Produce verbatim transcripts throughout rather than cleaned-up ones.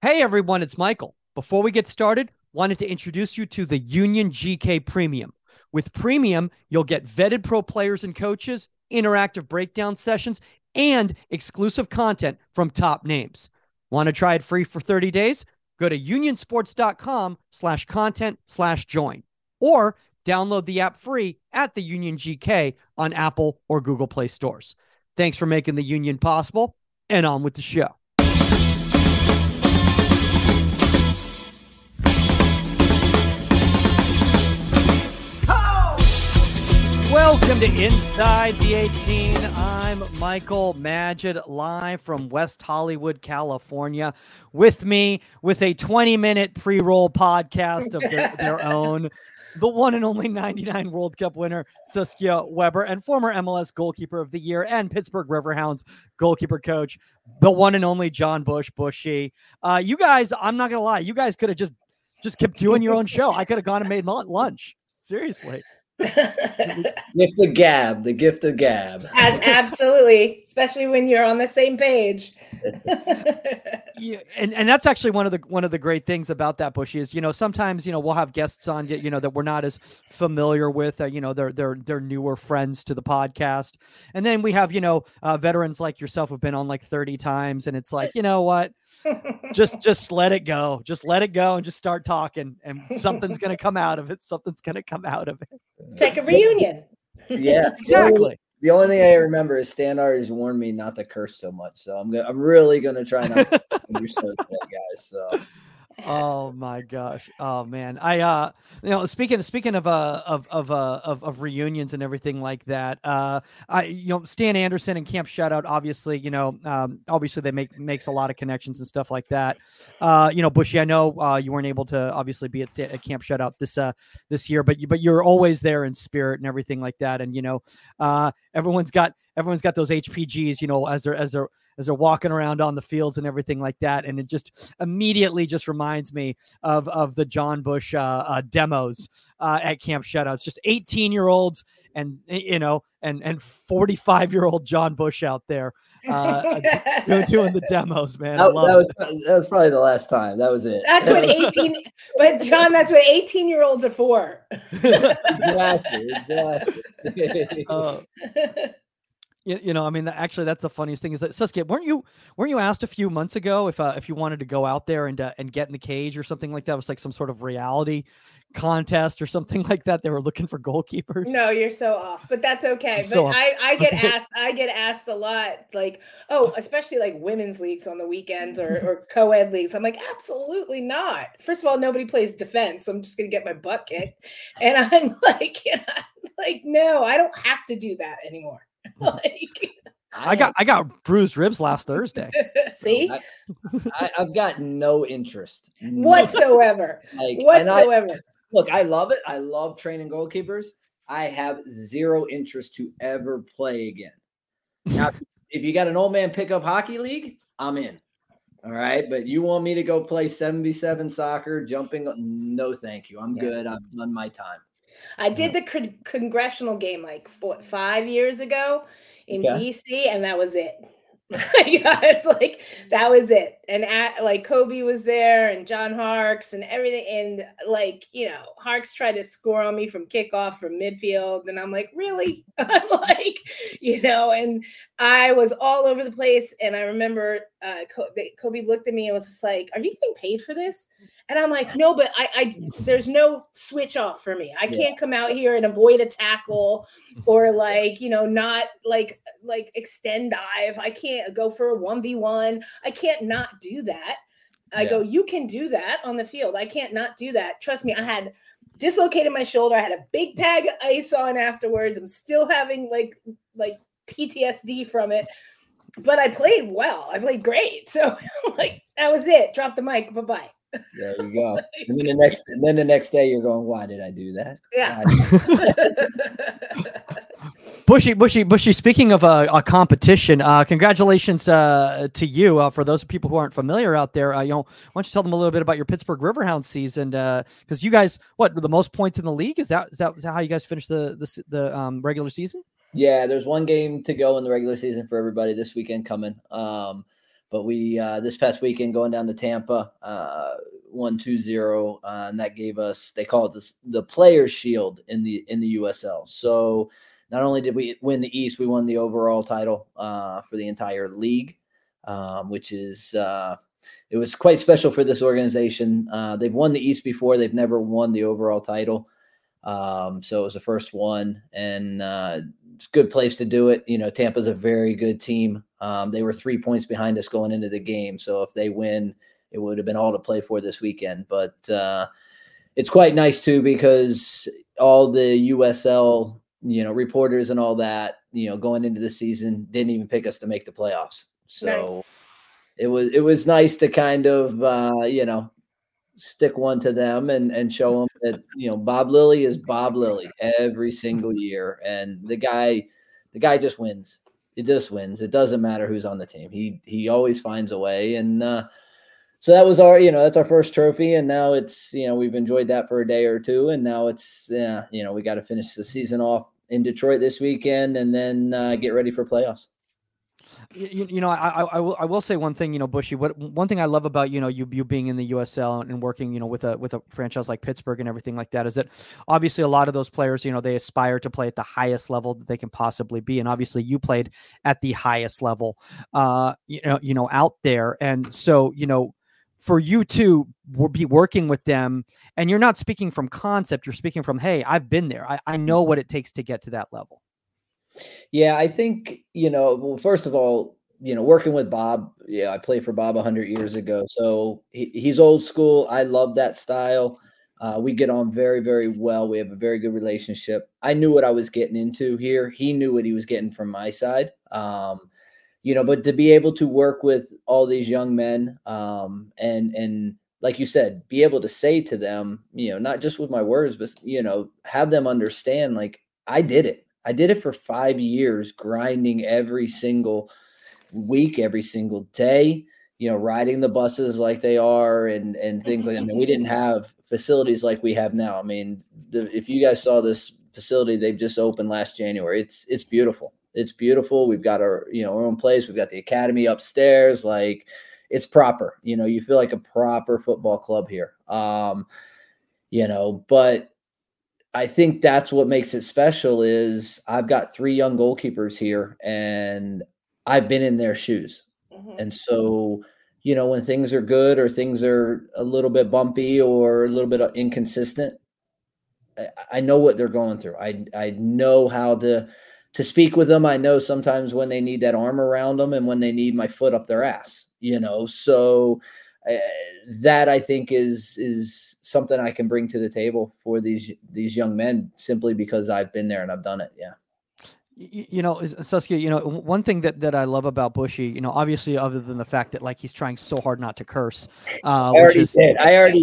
Hey everyone, it's Michael. Before we get started, wanted to introduce you to the Union G K Premium. With Premium, you'll get vetted pro players and coaches, interactive breakdown sessions, and exclusive content from top names. Want to try it free for thirty days? Go to unionsports.com slash content slash join or download the app free at the Union G K on Apple or Google Play stores. Thanks for making the Union possible, and on with the show. Welcome to Inside the eighteen. I'm Michael Magid, live from West Hollywood, California. With me, with a twenty-minute pre-roll podcast of their, their own, the one and only ninety-nine World Cup winner, Saskia Weber, and former M L S goalkeeper of the year and Pittsburgh Riverhounds goalkeeper coach, the one and only John Bush, Bushy. Uh, you guys, I'm not going to lie, you guys could have just, just kept doing your own show. I could have gone and made lunch. Seriously. Gift of gab, the gift of gab. Absolutely, especially when you're on the same page. Yeah, and, and that's actually one of the one of the great things about that, Bushy, is, you know, sometimes, you know, we'll have guests on, you know, that we're not as familiar with, uh, you know, they're they're they're newer friends to the podcast, and then we have, you know, uh, veterans like yourself who've been on like thirty times, and it's like, you know what, just just let it go, just let it go, and just start talking, and something's gonna come out of it. Something's gonna come out of it. It's like a reunion. Yeah, exactly. The only thing I remember is Stan always warned me not to curse so much, so I'm go- I'm really gonna try not to your show today, guys. So. Oh my gosh. Oh man. I uh you know speaking speaking of uh of of uh of, of reunions and everything like that, uh I you know Stan Anderson and Camp Shutout, obviously, you know, um obviously they make makes a lot of connections and stuff like that. Uh you know, Bushy, I know uh you weren't able to obviously be at, at Camp Shutout this uh this year, but you but you're always there in spirit and everything like that. And you know, uh everyone's got everyone's got those H P Gs, you know, as they're as they're as they're walking around on the fields and everything like that. And it just immediately just reminds me of, of the John Bush uh, uh, demos uh, at Camp Shutouts, just eighteen year olds and, you know, and, and forty-five year old John Bush out there uh, doing, doing the demos, man. That, I love that was, it. that was probably the last time. That was it. That's what eighteen, but John, that's what eighteen year olds are for. Exactly. Exactly. uh, You, you know, I mean, actually, that's the funniest thing is that Saskia, weren't you weren't you asked a few months ago if uh, if you wanted to go out there and uh, and get in the cage or something like that? It was like some sort of reality contest or something like that. They were looking for goalkeepers. No, you're so off, but that's okay. I'm But so I, I get asked, I get asked a lot, like, oh, especially like women's leagues on the weekends or, or co-ed leagues. I'm like, absolutely not. First of all, nobody plays defense. So I'm just going to get my butt kicked. And I'm like, you know, like, no, I don't have to do that anymore. Like, I got I got bruised ribs last Thursday. See, I, I, I've got no interest no. whatsoever. Like, whatsoever. I, look, I love it. I love training goalkeepers. I have zero interest to ever play again. Now, if you got an old man pickup hockey league, I'm in. All right, but you want me to go play seven v seven soccer, jumping? No, thank you. I'm yeah. good. I've done my time. I did the con- congressional game like four, five years ago in okay. D C, and that was it. Yeah, it's like that was it. And at, like Kobe was there, and John Harkes, and everything. And like, you know, Harkes tried to score on me from kickoff from midfield, and I'm like, really? I'm like, you know, and I was all over the place. And I remember uh, Kobe looked at me and was just like, "Are you getting paid for this?" And I'm like, no, but I, I, there's no switch off for me. I can't yeah. come out here and avoid a tackle or like, you know, not like, like extend dive. I can't go for a one v one. I can't not do that. I yeah. go, you can do that on the field. I can't not do that. Trust me. I had dislocated my shoulder. I had a big bag of ice on afterwards. I'm still having like, like P T S D from it, but I played well. I played great. So like, that was it. Drop the mic. Bye-bye. There you go. And then the next, and then the next day, you're going, "Why did I do that?" Yeah. Bushy, Bushy, Bushy. Speaking of a, a competition, uh, congratulations uh, to you. Uh, for those people who aren't familiar out there, uh, you know, why don't you tell them a little bit about your Pittsburgh Riverhounds season? Because uh, you guys, what, the most points in the league? Is that is that, is that how you guys finished the the, the um, regular season? Yeah, there's one game to go in the regular season for everybody this weekend coming. Um, but we uh, this past weekend going down to Tampa, uh, won two zero, uh, and that gave us, they call it the, the Players Shield in the in the U S L. So not only did we win the East, we won the overall title uh, for the entire league, um, which is uh, it was quite special for this organization. Uh, they've won the East before; they've never won the overall title. Um, so it was the first one, and uh, it's a good place to do it. You know, Tampa's a very good team. Um, they were three points behind us going into the game. So if they win, it would have been all to play for this weekend. But uh, it's quite nice too, because all the U S L, you know, reporters and all that, you know, going into the season didn't even pick us to make the playoffs. So nice. it was, it was nice to kind of, uh, you know, stick one to them and, and show them that, you know, Bob Lilly is Bob Lilly every single year. And the guy, the guy just wins. It just wins. It doesn't matter who's on the team. He, he always finds a way. And uh, so that was our, you know, that's our first trophy. And now it's, you know, we've enjoyed that for a day or two. And now it's, yeah, you know, we got to finish the season off in Detroit this weekend and then uh, get ready for playoffs. You, you know, I, I will I will say one thing, you know, Bushy. What one thing I love about you know you you being in the U S L and working, you know, with a with a franchise like Pittsburgh and everything like that is that obviously a lot of those players, you know, they aspire to play at the highest level that they can possibly be, and obviously you played at the highest level, uh, you know, you know, out there, and so you know, for you to be working with them, and you're not speaking from concept, you're speaking from, hey, I've been there, I, I know what it takes to get to that level. Yeah, I think, you know, well, first of all, you know, working with Bob, yeah, I played for Bob one hundred years ago. So he, he's old school. I love that style. Uh, we get on very, very well. We have a very good relationship. I knew what I was getting into here. He knew what he was getting from my side. Um, you know, but to be able to work with all these young men um, and, and like you said, be able to say to them, you know, not just with my words, but, you know, have them understand, like, I did it. I did it for five years, grinding every single week, every single day, you know, riding the buses like they are and, and things like that. I mean, we didn't have facilities like we have now. I mean, the, if you guys saw this facility, they've just opened last January. It's, it's beautiful. It's beautiful. We've got our, you know, our own place. We've got the academy upstairs. Like, it's proper, you know, you feel like a proper football club here. Um, you know, but I think that's what makes it special is I've got three young goalkeepers here and I've been in their shoes. Mm-hmm. And so, you know, when things are good or things are a little bit bumpy or a little bit inconsistent, I, I know what they're going through. I I know how to to speak with them. I know sometimes when they need that arm around them and when they need my foot up their ass, you know, so uh, that I think is is something I can bring to the table for these these young men simply because I've been there and I've done it. Yeah. You, you know, Saskia, you know, one thing that, that I love about Bushy, you know, obviously other than the fact that like he's trying so hard not to curse. Uh, I already is, did. I already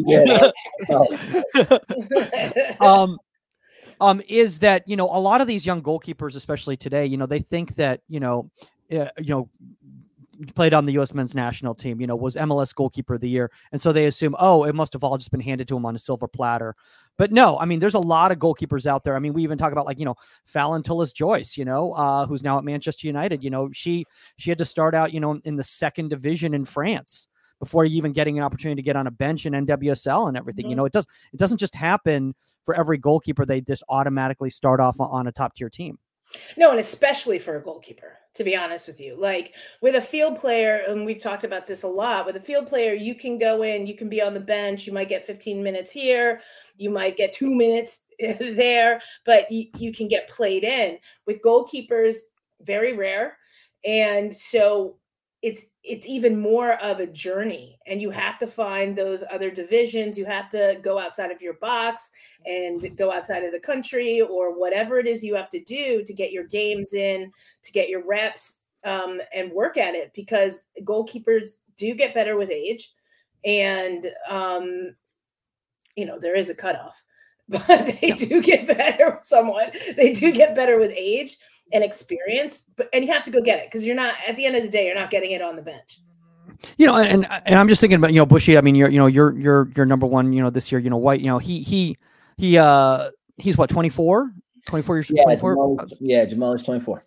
did. um, um, is that, you know, a lot of these young goalkeepers, especially today, you know, they think that, you know, uh, you know, played on the U S men's national team, you know, was M L S goalkeeper of the year. And so they assume, oh, it must have all just been handed to him on a silver platter. But no, I mean, there's a lot of goalkeepers out there. I mean, we even talk about like, you know, Fallon Tullis-Joyce, you know, uh, who's now at Manchester United. You know, she, she had to start out, you know, in the second division in France before even getting an opportunity to get on a bench in N W S L and everything. Mm-hmm. You know, it does, it doesn't just happen for every goalkeeper. They just automatically start off on a top tier team. No, and especially for a goalkeeper, to be honest with you. Like with a field player, and we've talked about this a lot, with a field player, you can go in, you can be on the bench, you might get fifteen minutes here, you might get two minutes there, but you, you can get played in. With goalkeepers, very rare. And so it's it's even more of a journey, and you have to find those other divisions. You have to go outside of your box and go outside of the country or whatever it is you have to do to get your games in, to get your reps um, and work at it, because goalkeepers do get better with age. And, um, you know, there is a cutoff, but they do get better somewhat. They do get better with age and experience, but and you have to go get it, because you're not, at the end of the day, you're not getting it on the bench. You know, and and I'm just thinking about, you know, Bushy. I mean, you're you know you're you're you're number one, you know, this year. You know, White. You know, he he he uh he's what twenty-four, twenty-four years. Yeah, twenty-four? Jamal, yeah, Jamal is twenty-four.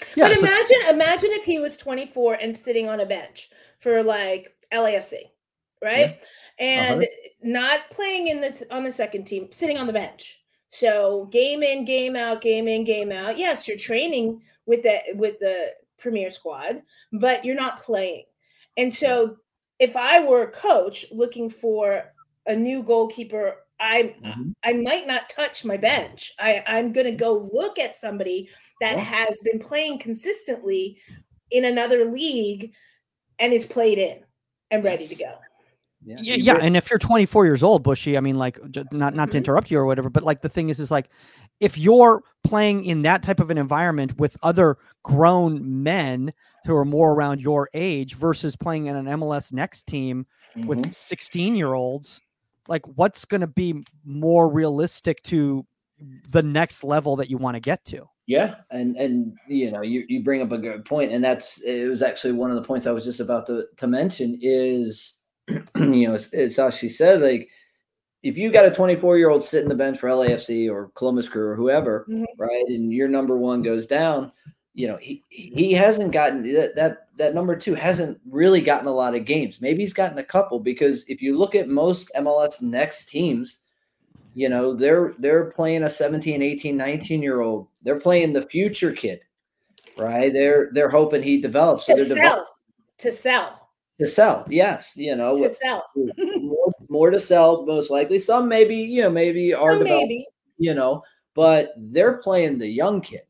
Yeah, but so- imagine, imagine if he was twenty-four and sitting on a bench for like L A F C, right? Yeah. And uh-huh. not playing in this on the second team, sitting on the bench. So game in, game out, game in, game out. Yes, you're training with the with the premier squad, but you're not playing. And so if I were a coach looking for a new goalkeeper, I mm-hmm. I might not touch my bench. I, I'm going to go look at somebody that yeah. has been playing consistently in another league and is played in and ready to go. Yeah, yeah, yeah. And if you're twenty-four years old, Bushy, I mean, like, not not mm-hmm. to interrupt you or whatever, but like the thing is, is like, if you're playing in that type of an environment with other grown men who are more around your age versus playing in an M L S Next team mm-hmm. with sixteen year olds, like, what's going to be more realistic to the next level that you want to get to? Yeah. And, and, you know, you, you bring up a good point, and that's, it was actually one of the points I was just about to, to mention is, you know, it's, it's how she said, like, if you got a twenty-four year old sitting the bench for L A F C or Columbus Crew or whoever, mm-hmm. right, and your number one goes down, you know, he he hasn't gotten that, that that number two hasn't really gotten a lot of games. Maybe he's gotten a couple, because if you look at most M L S Next teams, you know, they're they're playing a seventeen, eighteen, nineteen year old. They're playing the future kid, right? They're they're hoping he develops. So to they're sell, develop- to sell. To sell, yes, you know, to sell, more, more to sell, most likely. Some maybe, you know, maybe are developing, you know, but they're playing the young kid.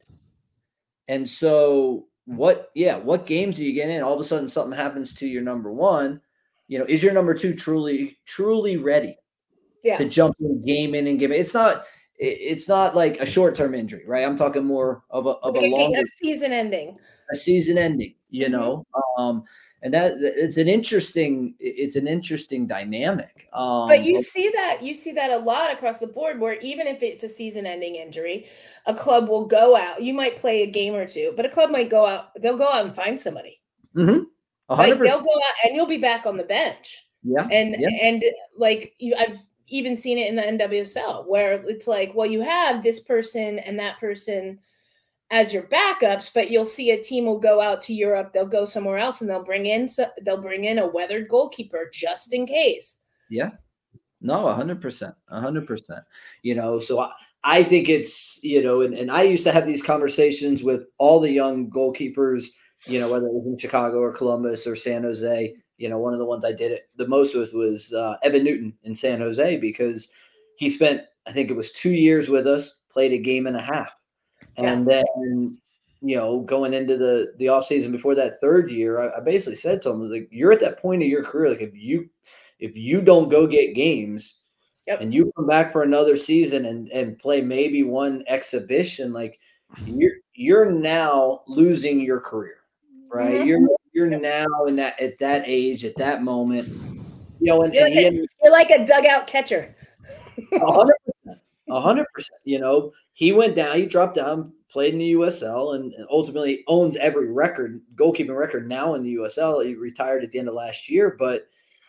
And so, what, yeah, what games do you get in? All of a sudden, something happens to your number one. You know, is your number two truly, truly ready yeah. to jump in, game in, and game in? It's not, it's not like a short term injury, right? I'm talking more of a of like a longer a season ending, a season ending. You mm-hmm. know. Um, And that it's an interesting, it's an interesting dynamic. Um, but you see that, you see that a lot across the board, where even if it's a season-ending injury, a club will go out. You might play a game or two, but a club might go out. They'll go out and find somebody. Mm-hmm. Like they'll go out and you'll be back on the bench. Yeah. And yeah. and like you, I've even seen it in the N W S L where it's like, well, you have this person and that person as your backups, but you'll see a team will go out to Europe, they'll go somewhere else, and they'll bring in they'll bring in a weathered goalkeeper just in case. Yeah, no, a hundred percent, a hundred percent. You know, so I, I think it's, you know, and, and I used to have these conversations with all the young goalkeepers, you know, whether it was in Chicago or Columbus or San Jose. You know, one of the ones I did it the most with was uh, Evan Newton in San Jose, because he spent, I think it was two years with us, played a game and a half. And yeah. then, you know, going into the, the off season before that third year, I, I basically said to him, I was like, you're at that point of your career. Like if you, if you don't go get games yep. and you come back for another season and, and play maybe one exhibition, like you're, you're now losing your career, right? Mm-hmm. You're, you're now in that, at that age, at that moment, you know, and, you're, and like, he a, you're like a dugout catcher. one hundred percent. A hundred percent, you know, he went down, he dropped down, played in the U S L, and, and ultimately owns every record, goalkeeping record now in the U S L. He retired at the end of last year, but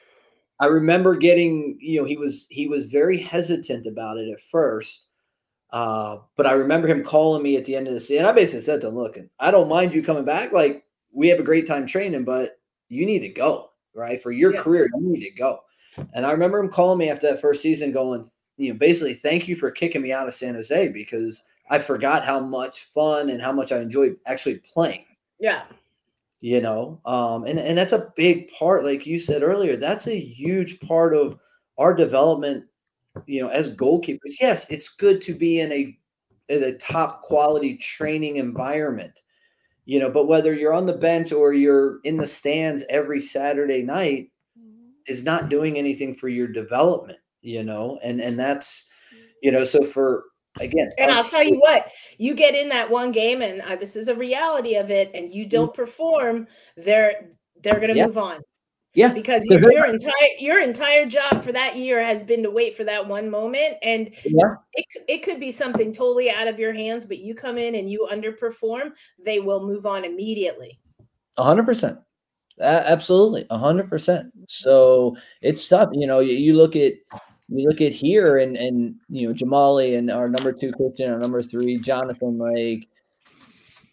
I remember getting, you know, he was, he was very hesitant about it at first. Uh, but I remember him calling me at the end of the season. I basically said to him, look, I don't mind you coming back. Like we have a great time training, but you need to go, right? For your yeah. career, you need to go. And I remember him calling me after that first season going, you know, basically, thank you for kicking me out of San Jose, because I forgot how much fun and how much I enjoyed actually playing. Yeah. You know, um, and, and that's a big part, like you said earlier, that's a huge part of our development, you know, as goalkeepers. Yes, it's good to be in a, in a top quality training environment, you know, but whether you're on the bench or you're in the stands every Saturday night is not doing anything for your development. You know, and, and that's, you know, so for, again. And I'll tell you what, you get in that one game and uh, this is a reality of it, and you don't perform, they're, they're going to yeah. move on. Yeah. Because your, your entire, your entire job for that year has been to wait for that one moment. And yeah. it, it could be something totally out of your hands, but you come in and you underperform, they will move on immediately. A hundred percent. Uh, absolutely. A hundred percent. So it's tough. You know, you, you look at, You look at here and, and, you know, Jamali and our number two Christian, our number three, Jonathan, like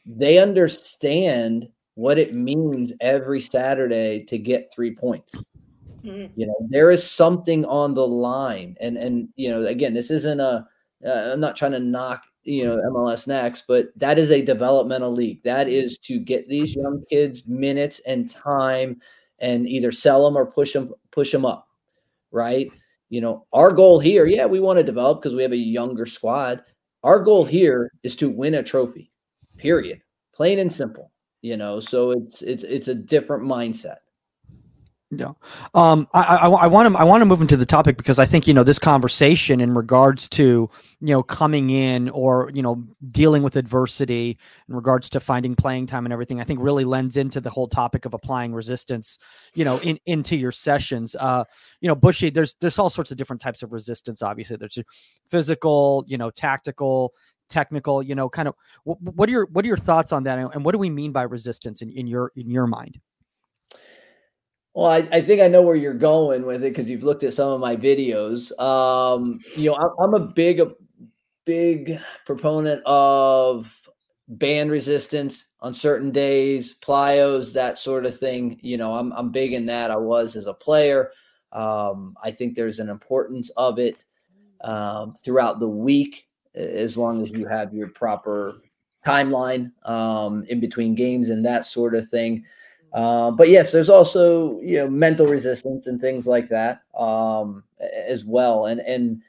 they understand what it means every Saturday to get three points. Mm-hmm. You know, there is something on the line. And, and, you know, again, this isn't a, uh, I'm not trying to knock, you know, M L S Next, but that is a developmental league. That is to get these young kids minutes and time and either sell them or push them, push them up. Right. You know, our goal here, yeah, we want to develop because we have a younger squad. Our goal here is to win a trophy, period. Plain and simple, you know, so it's, it's, it's a different mindset. Yeah. Um, I, I, I want to, I want to move into the topic because I think, you know, this conversation in regards to, you know, coming in or, you know, dealing with adversity in regards to finding playing time and everything, I think really lends into the whole topic of applying resistance, you know, in, into your sessions. Uh, you know, Bushy, there's, there's all sorts of different types of resistance. Obviously there's physical, you know, tactical, technical, you know, kind of what, what are your, what are your thoughts on that? And what do we mean by resistance in, in your, in your mind? Well, I, I think I know where you're going with it because you've looked at some of my videos. Um, you know, I'm, I'm a big, a big proponent of band resistance on certain days, plyos, that sort of thing. You know, I'm I'm big in that. I was as a player. Um, I think there's an importance of it um, throughout the week, as long as you have your proper timeline um, in between games and that sort of thing. Uh, but yes, there's also, you know, mental resistance and things like that um, as well. And, and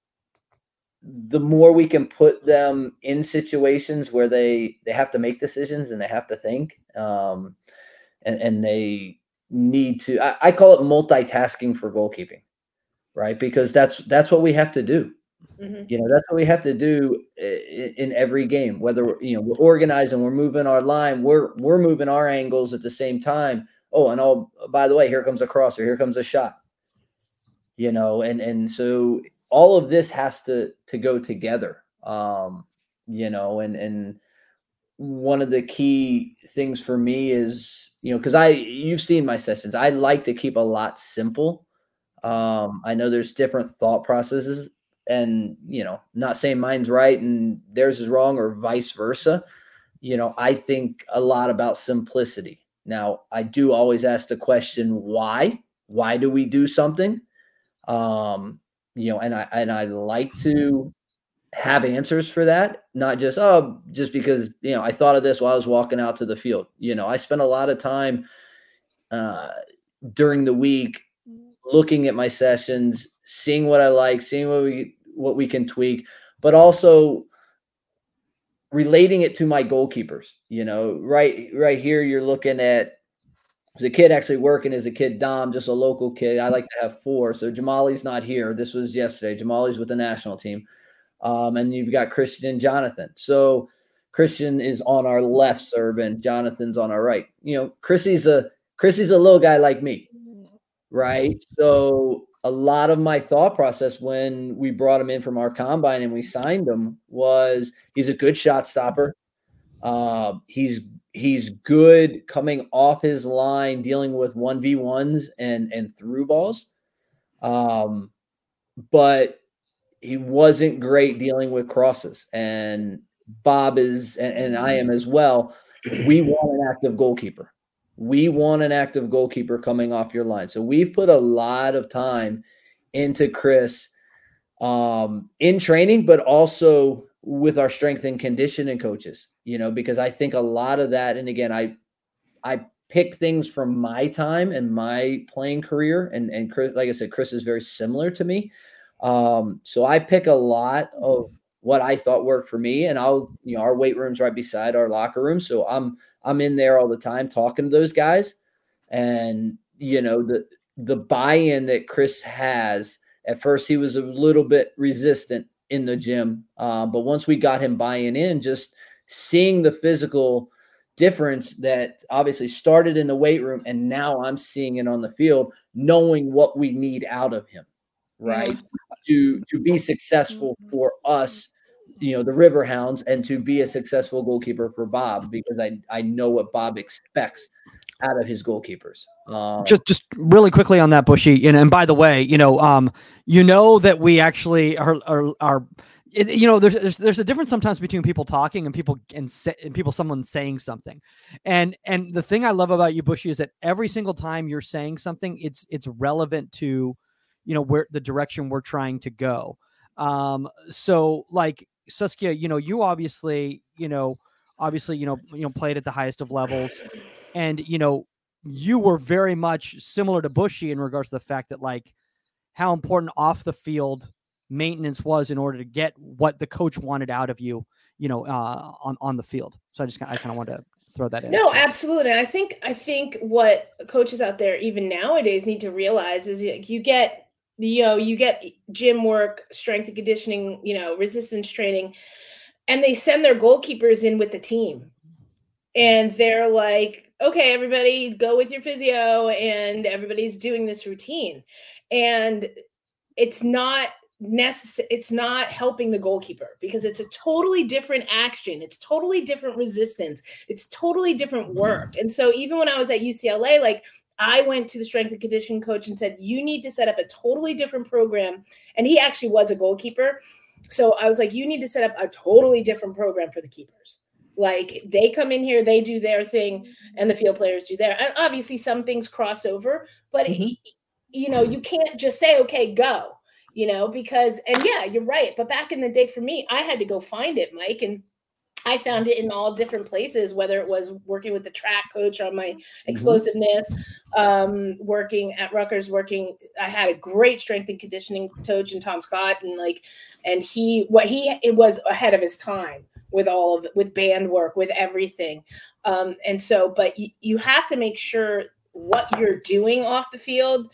the more we can put them in situations where they, they have to make decisions and they have to think um, and, and they need to, I, I call it multitasking for goalkeeping, right? Because that's, that's what we have to do. Mm-hmm. You know, that's what we have to do in, in every game, whether, you know, we're organized and we're moving our line, we're, we're moving our angles at the same time. Oh, and oh, by the way, here comes a cross or here comes a shot, you know, and, and so all of this has to, to go together, um, you know, and, and one of the key things for me is, you know, cause I, you've seen my sessions, I like to keep a lot simple. Um, I know there's different thought processes. And, you know, not saying mine's right and theirs is wrong or vice versa. You know, I think a lot about simplicity. Now, I do always ask the question, why? Why do we do something? Um, you know, and I and I like to have answers for that, not just, oh, just because, you know, I thought of this while I was walking out to the field. You know, I spent a lot of time uh, during the week looking at my sessions, seeing what I like, seeing what we what we can tweak, but also relating it to my goalkeepers. You know, right, right here, you're looking at the kid actually working as a kid, Dom, just a local kid. I like to have four. So Jamali's not here. This was yesterday. Jamali's with the national team. Um, and you've got Christian and Jonathan. So Christian is on our left serve and Jonathan's on our right. You know, Chrissy's a Chrissy's a little guy like me. Right. So a lot of my thought process when we brought him in from our combine and we signed him was he's a good shot stopper. Uh, he's he's good coming off his line, dealing with one v ones and, and through balls. Um, but he wasn't great dealing with crosses. And Bob is, and, and I am as well. We want an active goalkeeper. We want an active goalkeeper coming off your line. So we've put a lot of time into Chris um, in training, but also with our strength and conditioning coaches, you know, because I think a lot of that, and again, I, I pick things from my time and my playing career. And, and Chris, like I said, Chris is very similar to me. Um, so I pick a lot of what I thought worked for me, and I'll, you know, our weight room's right beside our locker room. So I'm, I'm in there all the time talking to those guys, and, you know, the, the buy-in that Chris has, at first he was a little bit resistant in the gym. Um, but once we got him buying in, just seeing the physical difference that obviously started in the weight room, and now I'm seeing it on the field, knowing what we need out of him, right? To, to be successful for us, you know, the Riverhounds, and to be a successful goalkeeper for Bob, because I, I know what Bob expects out of his goalkeepers. Um, just, just really quickly on that, Bushy. And, and by the way, you know, um, you know that we actually are, are, are, it, you know, there's, there's there's a difference sometimes between people talking and people and, say, and people someone saying something, and and the thing I love about you, Bushy, is that every single time you're saying something, it's it's relevant to, you know, where the direction we're trying to go. Um, so like Saskia, you know, you obviously, you know, obviously, you know, you know, played at the highest of levels, and you know, you were very much similar to Bushy in regards to the fact that like how important off the field maintenance was in order to get what the coach wanted out of you, you know, uh, on, on the field. So I just, I kind of wanted to throw that in. No, absolutely. And I think, I think what coaches out there, even nowadays, need to realize is you get, you know, you get gym work, strength and conditioning, you know, resistance training, and they send their goalkeepers in with the team. And they're like, okay, everybody go with your physio, and everybody's doing this routine. And it's not necessary. It's not helping the goalkeeper because it's a totally different action. It's totally different resistance. It's totally different work. And so even when I was at U C L A, like I went to the strength and conditioning coach and said, you need to set up a totally different program. And he actually was a goalkeeper. So I was like, you need to set up a totally different program for the keepers. Like they come in here, they do their thing, and the field players do their. And obviously some things cross over, but mm-hmm. it, you know, you can't just say, okay, go. You know, because, and yeah, you're right. But back in the day for me, I had to go find it, Mike. And I found it in all different places, whether it was working with the track coach on my explosiveness, um, working at Rutgers, working, I had a great strength and conditioning coach in Tom Scott. And like, and he, what he, it was ahead of his time with all of, with band work, with everything. Um, and so, but you, you have to make sure what you're doing off the field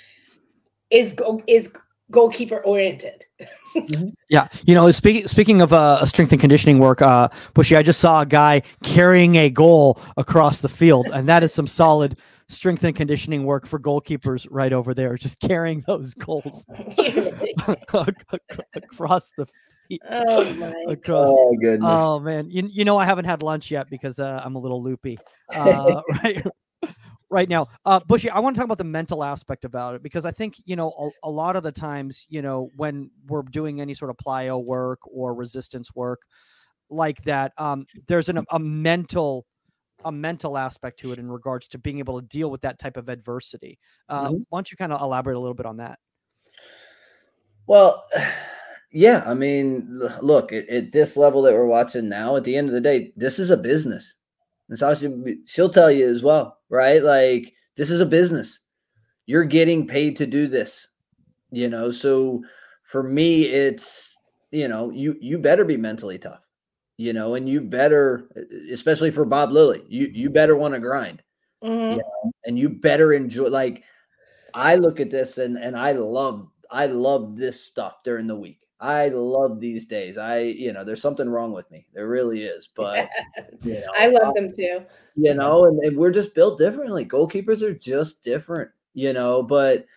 is, go, is goalkeeper oriented. Yeah. You know, speaking, speaking of uh, strength and conditioning work, uh, Bushy, I just saw a guy carrying a goal across the field, and that is some solid strength and conditioning work for goalkeepers right over there, just carrying those goals across the field. Oh my across, oh, goodness. Oh man. You, you know, I haven't had lunch yet because uh, I'm a little loopy. Uh, right. Right now, uh, Bushy, I want to talk about the mental aspect about it, because I think, you know, a, a lot of the times, you know, when we're doing any sort of plyo work or resistance work like that, um, there's an, a mental, a mental aspect to it in regards to being able to deal with that type of adversity. Uh, mm-hmm. Why don't you kind of elaborate a little bit on that? Well, yeah, I mean, look, at, at this level that we're watching now, at the end of the day, this is a business. And so she, she'll tell you as well, right? Like, this is a business. You're getting paid to do this, you know? So for me, it's, you know, you, you better be mentally tough, you know, and you better, especially for Bob Lilly, you, you better want to grind, mm-hmm. you know, and you better enjoy. Like, I look at this and, and I love, I love this stuff during the week. I love these days. I, you know, there's something wrong with me. There really is. But you know, I love them too. You know, and, and we're just built differently. Goalkeepers are just different, you know. But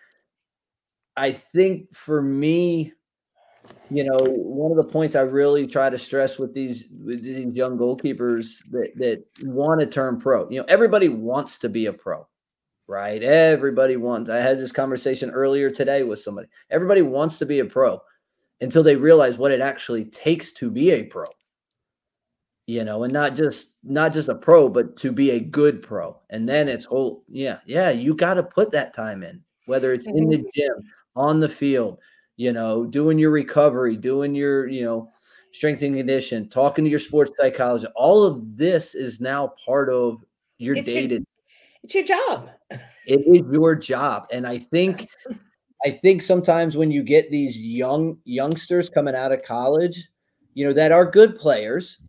I think for me, you know, one of the points I really try to stress with these with these young goalkeepers that, that want to turn pro, you know, everybody wants to be a pro, right? Everybody wants. I had this conversation earlier today with somebody. Everybody wants to be a pro, until they realize what it actually takes to be a pro, you know, and not just, not just a pro, but to be a good pro. And then it's, oh yeah, yeah, you got to put that time in, whether it's in the gym, on the field, you know, doing your recovery, doing your, you know, strength and condition, talking to your sports psychologist. All of this is now part of your day-to-day. It's your job. It is your job. And I think, I think sometimes when you get these young youngsters coming out of college, you know, that are good players,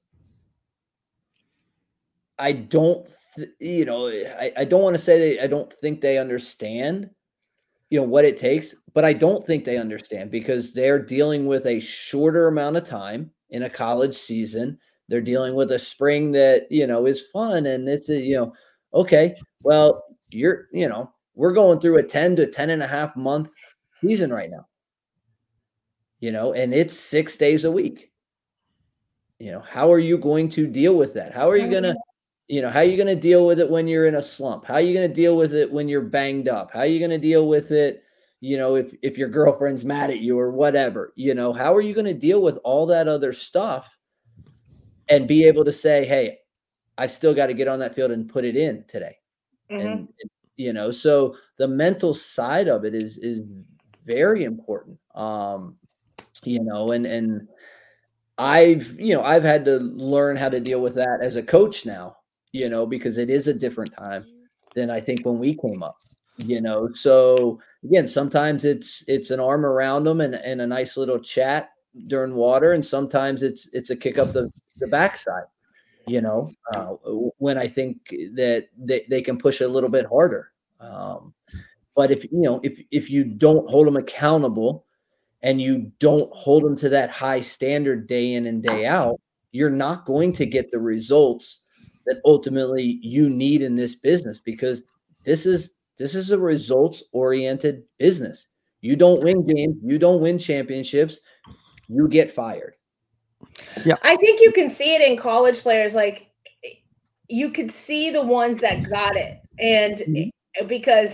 I don't, th- you know, I, I don't want to say that I don't think they understand, you know, what it takes, but I don't think they understand because they're dealing with a shorter amount of time in a college season. They're dealing with a spring that, you know, is fun. And it's a, you know, okay, well, you're, you know, we're going through a ten to ten and a half month season right now, you know, and it's six days a week. You know, how are you going to deal with that? How are you going to, you know, how are you going to deal with it when you're in a slump? How are you going to deal with it when you're banged up? How are you going to deal with it, you know, if, if your girlfriend's mad at you or whatever, you know, how are you going to deal with all that other stuff and be able to say, hey, I still got to get on that field and put it in today. Mm-hmm. And, you know, so the mental side of it is, is very important. Um, you know, and, and I've, you know, I've had to learn how to deal with that as a coach now, you know, because it is a different time than I think when we came up, you know. So again, sometimes it's, it's an arm around them and, and a nice little chat during water. And sometimes it's, it's a kick up the, the backside. You know, uh, when I think that they, they can push a little bit harder. Um, but if, you know, if, if you don't hold them accountable and you don't hold them to that high standard day in and day out, you're not going to get the results that ultimately you need in this business, because this is, this is a results oriented business. You don't win games, you don't win championships, you get fired. Yeah, I think you can see it in college players. Like, you could see the ones that got it, and mm-hmm. because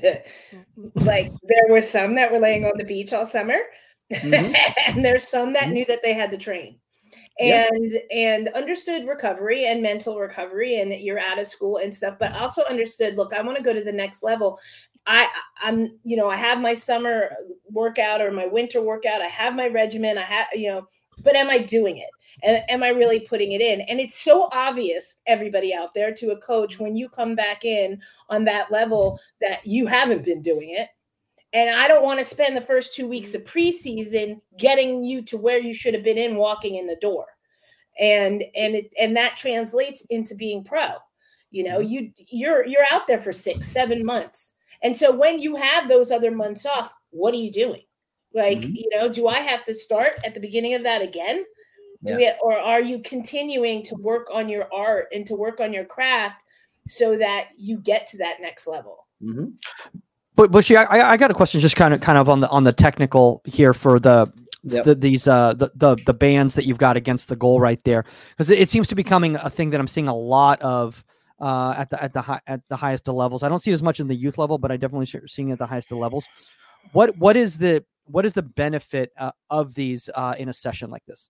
like there were some that were laying on the beach all summer, mm-hmm. and there's some that mm-hmm. knew that they had to train, and yep. and understood recovery and mental recovery, and you're out of school and stuff, but also understood, look, I want to go to the next level. I, I'm, you know, I have my summer workout or my winter workout. I have my regimen. I have, you know. But am I doing it? And am I really putting it in? And it's so obvious, everybody out there, to a coach when you come back in on that level that you haven't been doing it. And I don't want to spend the first two weeks of preseason getting you to where you should have been in walking in the door. And and it, and that translates into being pro. You know, you you're you're out there for six, seven months. And so when you have those other months off, what are you doing? Like, mm-hmm. you know, do I have to start at the beginning of that again? Do yeah. we, or are you continuing to work on your art and to work on your craft so that you get to that next level? Mm-hmm. But, but she, I, I got a question just kind of, kind of on the, on the technical here for the, yep. the these, uh, the, the, the bands that you've got against the goal right there. Cause it, it seems to be becoming a thing that I'm seeing a lot of, uh, at the, at the high, at the highest of levels. I don't see it as much in the youth level, but I definitely seeing it at the highest of levels. What, what is the, what is the benefit uh, of these uh, in a session like this?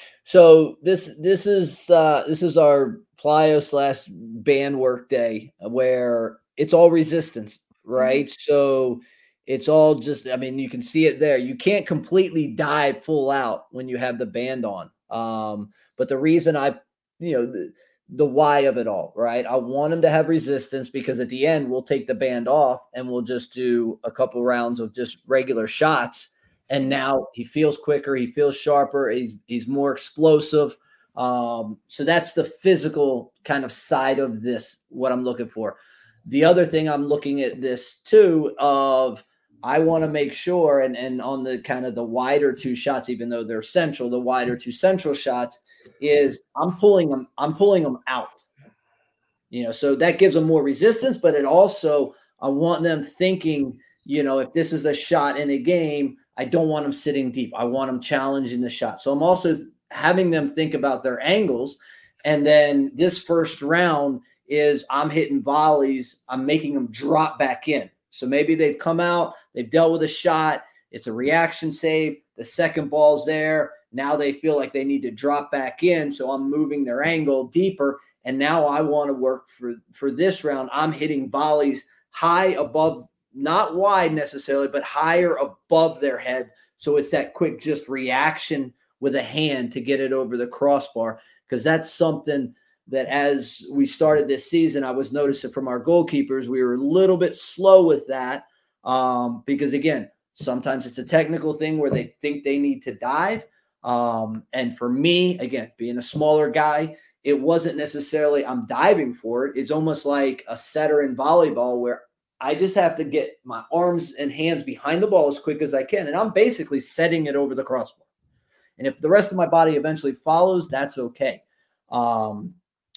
So this this is uh, this is our plyo slash band work day where it's all resistance, right? Mm-hmm. So it's all just, I mean, you can see it there. You can't completely dive full out when you have the band on. Um, but the reason I, you know, the, the why of it all, right? I want them to have resistance because at the end we'll take the band off and we'll just do a couple rounds of just regular shots. And now he feels quicker, he feels sharper, he's he's more explosive. Um, so that's the physical kind of side of this, what I'm looking for. The other thing I'm looking at this too of I want to make sure, and, and on the kind of the wider two shots, even though they're central, the wider two central shots is I'm pulling them, I'm pulling them out, you know, so that gives them more resistance, but it also, I want them thinking, you know, if this is a shot in a game, I don't want them sitting deep. I want them challenging the shot. So I'm also having them think about their angles. And then this first round is I'm hitting volleys. I'm making them drop back in. So maybe they've come out, they've dealt with a shot. It's a reaction save. The second ball's there. Now they feel like they need to drop back in. So I'm moving their angle deeper. And now I want to work for, for this round. I'm hitting volleys high above, not wide necessarily, but higher above their head. So it's that quick just reaction with a hand to get it over the crossbar. Because that's something that as we started this season, I was noticing from our goalkeepers, we were a little bit slow with that. Um, because again, sometimes it's a technical thing where they think they need to dive. Um, and for me, again, being a smaller guy, it wasn't necessarily I'm diving for it. It's almost like a setter in volleyball where I just have to get my arms and hands behind the ball as quick as I can. And I'm basically setting it over the crossbar. And if the rest of my body eventually follows, that's okay. Um,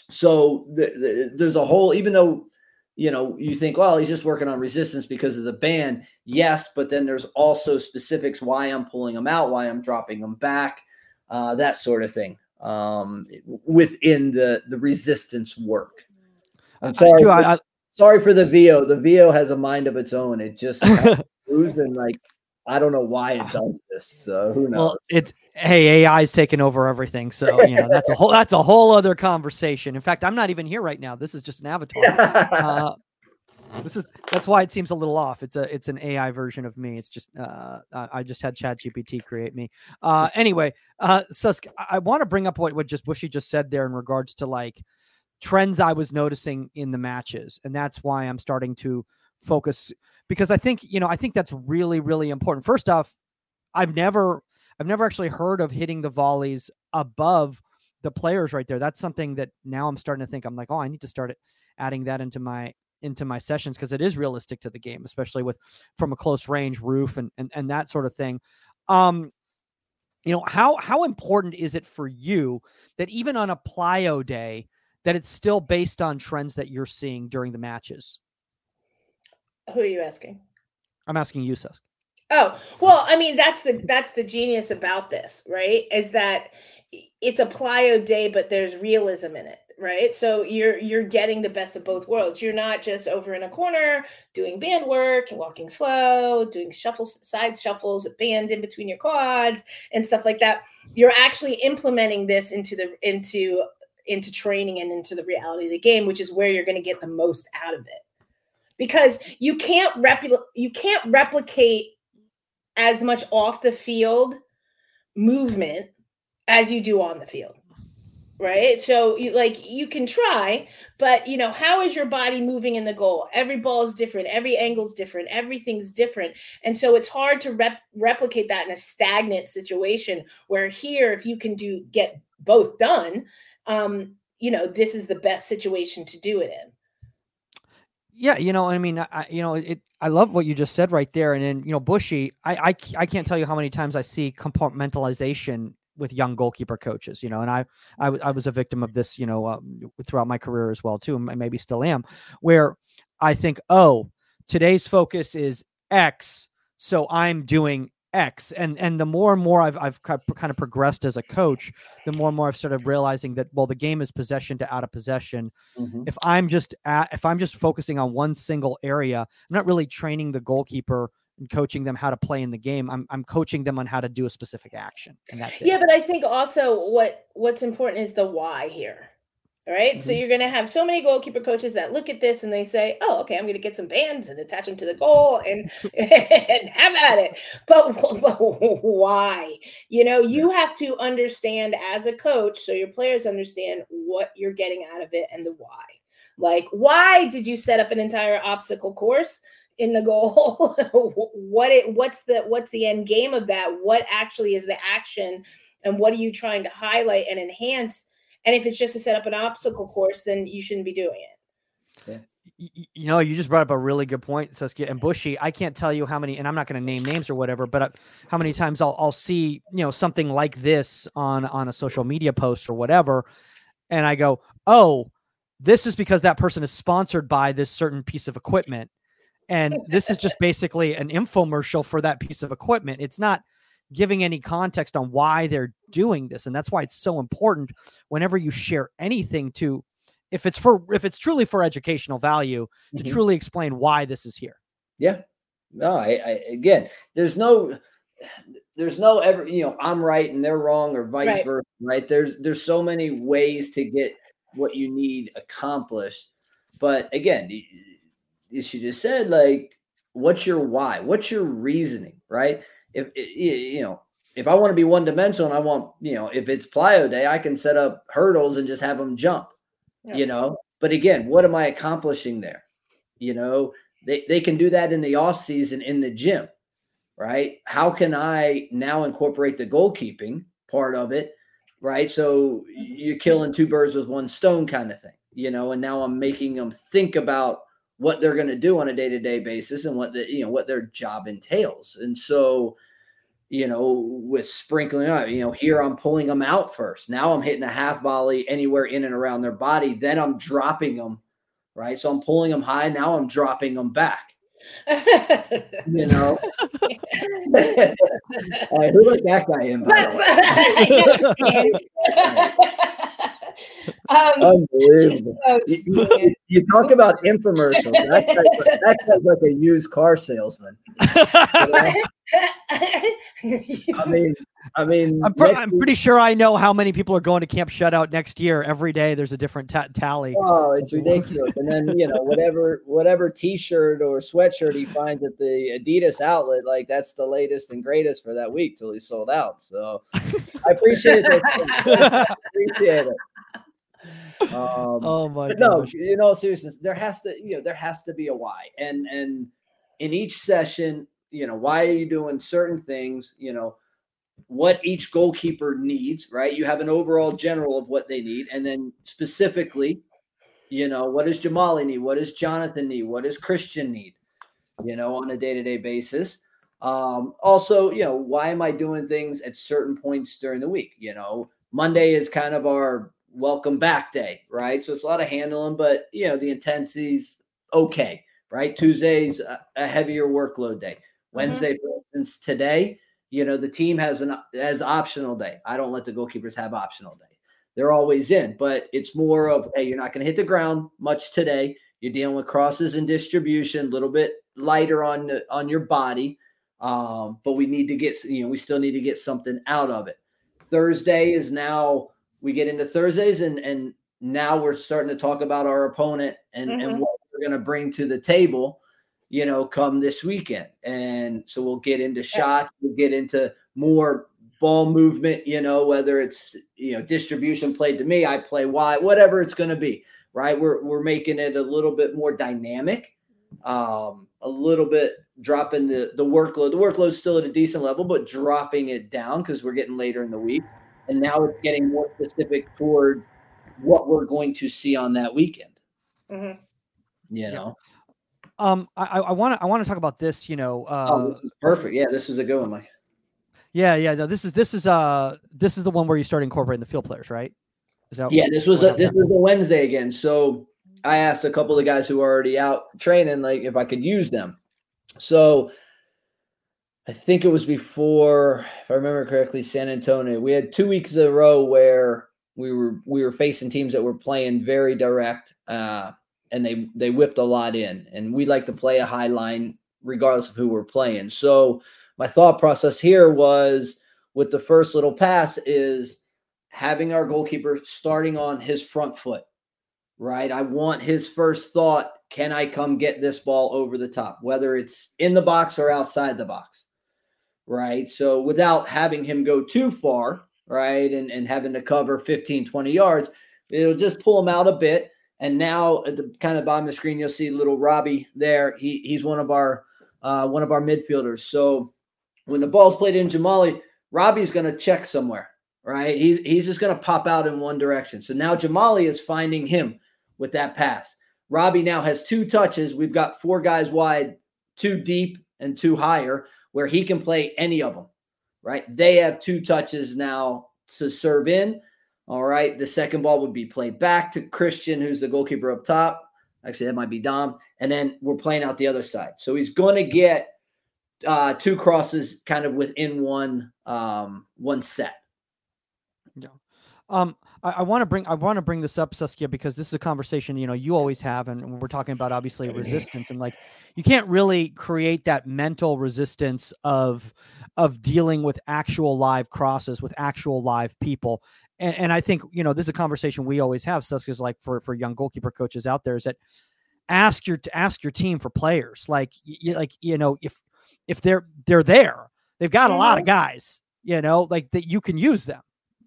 so the, the, there's a whole, even though, you know, you think, well, he's just working on resistance because of the band. Yes, but then there's also specifics why I'm pulling them out, why I'm dropping them back, uh, that sort of thing um, within the, the resistance work. I'm sorry, I, I, sorry for the V O. The V O has a mind of its own. It just moves, and like I don't know why it does this. So who knows? Well, it's hey, A I's taking over everything. So you know that's a whole that's a whole other conversation. In fact, I'm not even here right now. This is just an avatar. Uh, this is that's why it seems a little off. It's a it's an A I version of me. It's just uh, I just had ChatGPT create me. Uh, anyway, uh, Susk, I, I want to bring up what what just Bushy just said there in regards to like trends I was noticing in the matches, and that's why I'm starting to focus, because I think you know I think that's really really important. First off, I've never I've never actually heard of hitting the volleys above the players right there. That's something that now I'm starting to think I'm like, oh, I need to start adding that into my into my sessions, because it is realistic to the game, especially with from a close range roof and, and, and that sort of thing. Um, you know, how, how important is it for you that even on a plyo day, that it's still based on trends that you're seeing during the matches? Who are you asking? I'm asking you, Susk. Oh, well, I mean, that's the, that's the genius about this, right? Is that it's a plyo day, but there's realism in it. Right. So you're you're getting the best of both worlds. You're not just over in a corner doing band work and walking slow, doing shuffles, side shuffles, a band in between your quads and stuff like that. You're actually implementing this into the into into training and into the reality of the game, which is where you're going to get the most out of it. Because you can't repl- you can't replicate as much off the field movement as you do on the field. Right. So you like you can try, but you know, how is your body moving in the goal? Every ball is different. Every angle is different. Everything's different. And so it's hard to rep- replicate that in a stagnant situation, where here, if you can do get both done, um, you know, this is the best situation to do it in. Yeah. You know, I mean, I, you know, it, I love what you just said right there. And then, you know, Bushy, I, I, I can't tell you how many times I see compartmentalization with young goalkeeper coaches, you know, and I, I, I was a victim of this, you know, uh, throughout my career as well, too. And maybe still am, where I think, oh, today's focus is X, so I'm doing X. And, and the more and more I've, I've kind of progressed as a coach, the more and more I've started realizing that, well, the game is possession to out of possession. Mm-hmm. If I'm just at, if I'm just focusing on one single area, I'm not really training the goalkeeper and coaching them how to play in the game. I'm I'm coaching them on how to do a specific action, and that's it. Yeah, but I think also what what's important is the why here. All right. Mm-hmm. So you're going to have so many goalkeeper coaches that look at this and they say, oh, okay, I'm going to get some bands and attach them to the goal and, and have at it. But, but why? You know, you have to understand as a coach, so your players understand what you're getting out of it and the why. Like, why did you set up an entire obstacle course in the goal? what it what's the what's the end game of that? What actually is the action, and what are you trying to highlight and enhance? And if it's just to set up an obstacle course, then you shouldn't be doing it. Yeah. You, you know, you just brought up a really good point, Saskia. And Bushy, I can't tell you how many, and I'm not going to name names or whatever, but I, how many times I'll I'll see, you know, something like this on on a social media post or whatever, and I go, oh, this is because that person is sponsored by this certain piece of equipment. And this is just basically an infomercial for that piece of equipment. It's not giving any context on why they're doing this. And that's why it's so important whenever you share anything to, if it's for, if it's truly for educational value, to mm-hmm. truly explain why this is here. Yeah. No, I, I, again, there's no, there's no ever, you know, I'm right and they're wrong or vice right. versa, right? There's, there's so many ways to get what you need accomplished. But again, she just said, like, what's your why? What's your reasoning, right? If, you know, if I want to be one dimensional and I want, you know, if it's plyo day, I can set up hurdles and just have them jump, yeah. you know, but again, what am I accomplishing there? You know, they, they can do that in the off season in the gym, right? How can I now incorporate the goalkeeping part of it? Right. So you're killing two birds with one stone kind of thing, you know, and now I'm making them think about what they're going to do on a day-to-day basis and what the, you know, what their job entails. And so, you know, with sprinkling out, you know, here I'm pulling them out first. Now I'm hitting a half volley anywhere in and around their body. Then I'm dropping them, right? So I'm pulling them high. Now I'm dropping them back. You know, right, who let that guy in? By the way? um, Unbelievable. So you, you, you talk about infomercials. That guy's, that guy's like a used car salesman. I mean, I mean, I'm, pre- I'm pretty sure I know how many people are going to Camp Shutout next year. Every day there's a different ta- tally. Oh, it's ridiculous. And then, you know, whatever whatever T-shirt or sweatshirt he finds at the Adidas outlet, like that's the latest and greatest for that week till he's sold out. So I appreciate it. I appreciate it. Um, oh my but gosh. no, you know, seriously, there has to, you know, there has to be a why. And and in each session, you know, why are you doing certain things? You know, what each goalkeeper needs, right? You have an overall general of what they need, and then specifically, you know, what does Jamali need? What does Jonathan need? What does Christian need? You know, on a day-to-day basis. Um, also, you know, why am I doing things at certain points during the week? You know, Monday is kind of our welcome back day, right? So it's a lot of handling, but you know, the intensity's okay, right? Tuesday's a, a heavier workload day. Wednesday, mm-hmm. for instance, today, you know, the team has an as optional day. I don't let the goalkeepers have optional day. They're always in, but it's more of, hey, you're not going to hit the ground much today. You're dealing with crosses and distribution, a little bit lighter on the, on your body. Um, but we need to get, you know, we still need to get something out of it. Thursday is now, we get into Thursdays and, and now we're starting to talk about our opponent and, mm-hmm. and what we're going to bring to the table, you know, come this weekend. And so we'll get into shots, we'll get into more ball movement, you know, whether it's, you know, distribution played to me, I play wide, whatever it's going to be, right? We're, we're making it a little bit more dynamic, um, a little bit dropping the, the workload. The workload's still at a decent level, but dropping it down because we're getting later in the week. And now it's getting more specific toward what we're going to see on that weekend. Mm-hmm. You know? Um, I want to, I want to talk about this, you know, uh, oh, this is perfect. Yeah. This is a good one, Mike. Yeah. Yeah. No, this is, this is, uh, this is the one where you start incorporating the field players, right? Is that yeah, this was a, this was a Wednesday again. So I asked a couple of guys who are already out training, like if I could use them. So I think it was before, if I remember correctly, San Antonio. We had two weeks in a row where we were we were facing teams that were playing very direct, uh, and they they whipped a lot in. And we like to play a high line regardless of who we're playing. So my thought process here was with the first little pass is having our goalkeeper starting on his front foot, right? I want his first thought, can I come get this ball over the top, whether it's in the box or outside the box, right? So without having him go too far, right, and, and having to cover fifteen, twenty yards, it'll just pull him out a bit. And now at the kind of bottom of the screen, you'll see little Robbie there. He He's one of our uh, one of our midfielders. So when the ball's played in Jamali, Robbie's going to check somewhere. Right. He's, he's just going to pop out in one direction. So now Jamali is finding him with that pass. Robbie now has two touches. We've got four guys wide, two deep and two higher, where he can play any of them. Right. They have two touches now to serve in. All right. The second ball would be played back to Christian, who's the goalkeeper up top. Actually, that might be Dom. And then we're playing out the other side. So he's going to get uh, two crosses kind of within one, um, one set. Yeah. Um, I, I want to bring, I want to bring this up, Saskia, because this is a conversation, you know, you always have, and we're talking about obviously resistance, and like, you can't really create that mental resistance of, of dealing with actual live crosses with actual live people. And, and I think, you know, this is a conversation we always have, Saskia, is like for, for young goalkeeper coaches out there, is that ask your, to ask your team for players. Like, you, like, you know, if, if they're, they're there, they've got a lot of guys, you know, like that you can use them.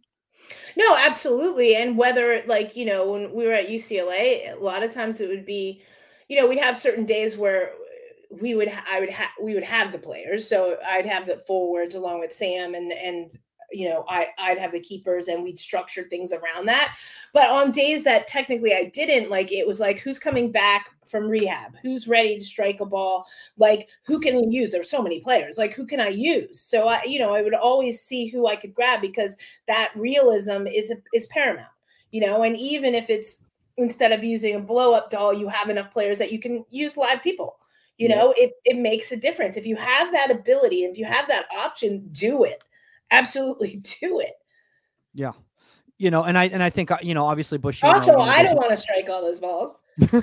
No, absolutely. And whether, like, you know, when we were at U C L A, a lot of times it would be, you know, we'd have certain days where we would, I would have, we would have the players. So I'd have the forwards along with Sam and, and, you know, I, I'd have the keepers and we'd structure things around that. But on days that technically I didn't, like, it was like, who's coming back from rehab? Who's ready to strike a ball? Like, who can we use? There's so many players. Like, who can I use? So, I, you know, I would always see who I could grab because that realism is, is paramount, you know, and even if it's instead of using a blow up doll, you have enough players that you can use live people, you yeah. know, it, it makes a difference. If you have that ability, if you have that option, do it. Absolutely do it. Yeah. you know, and I and I think uh, you know, obviously Bushy. Also, you know, I don't want to strike all those balls.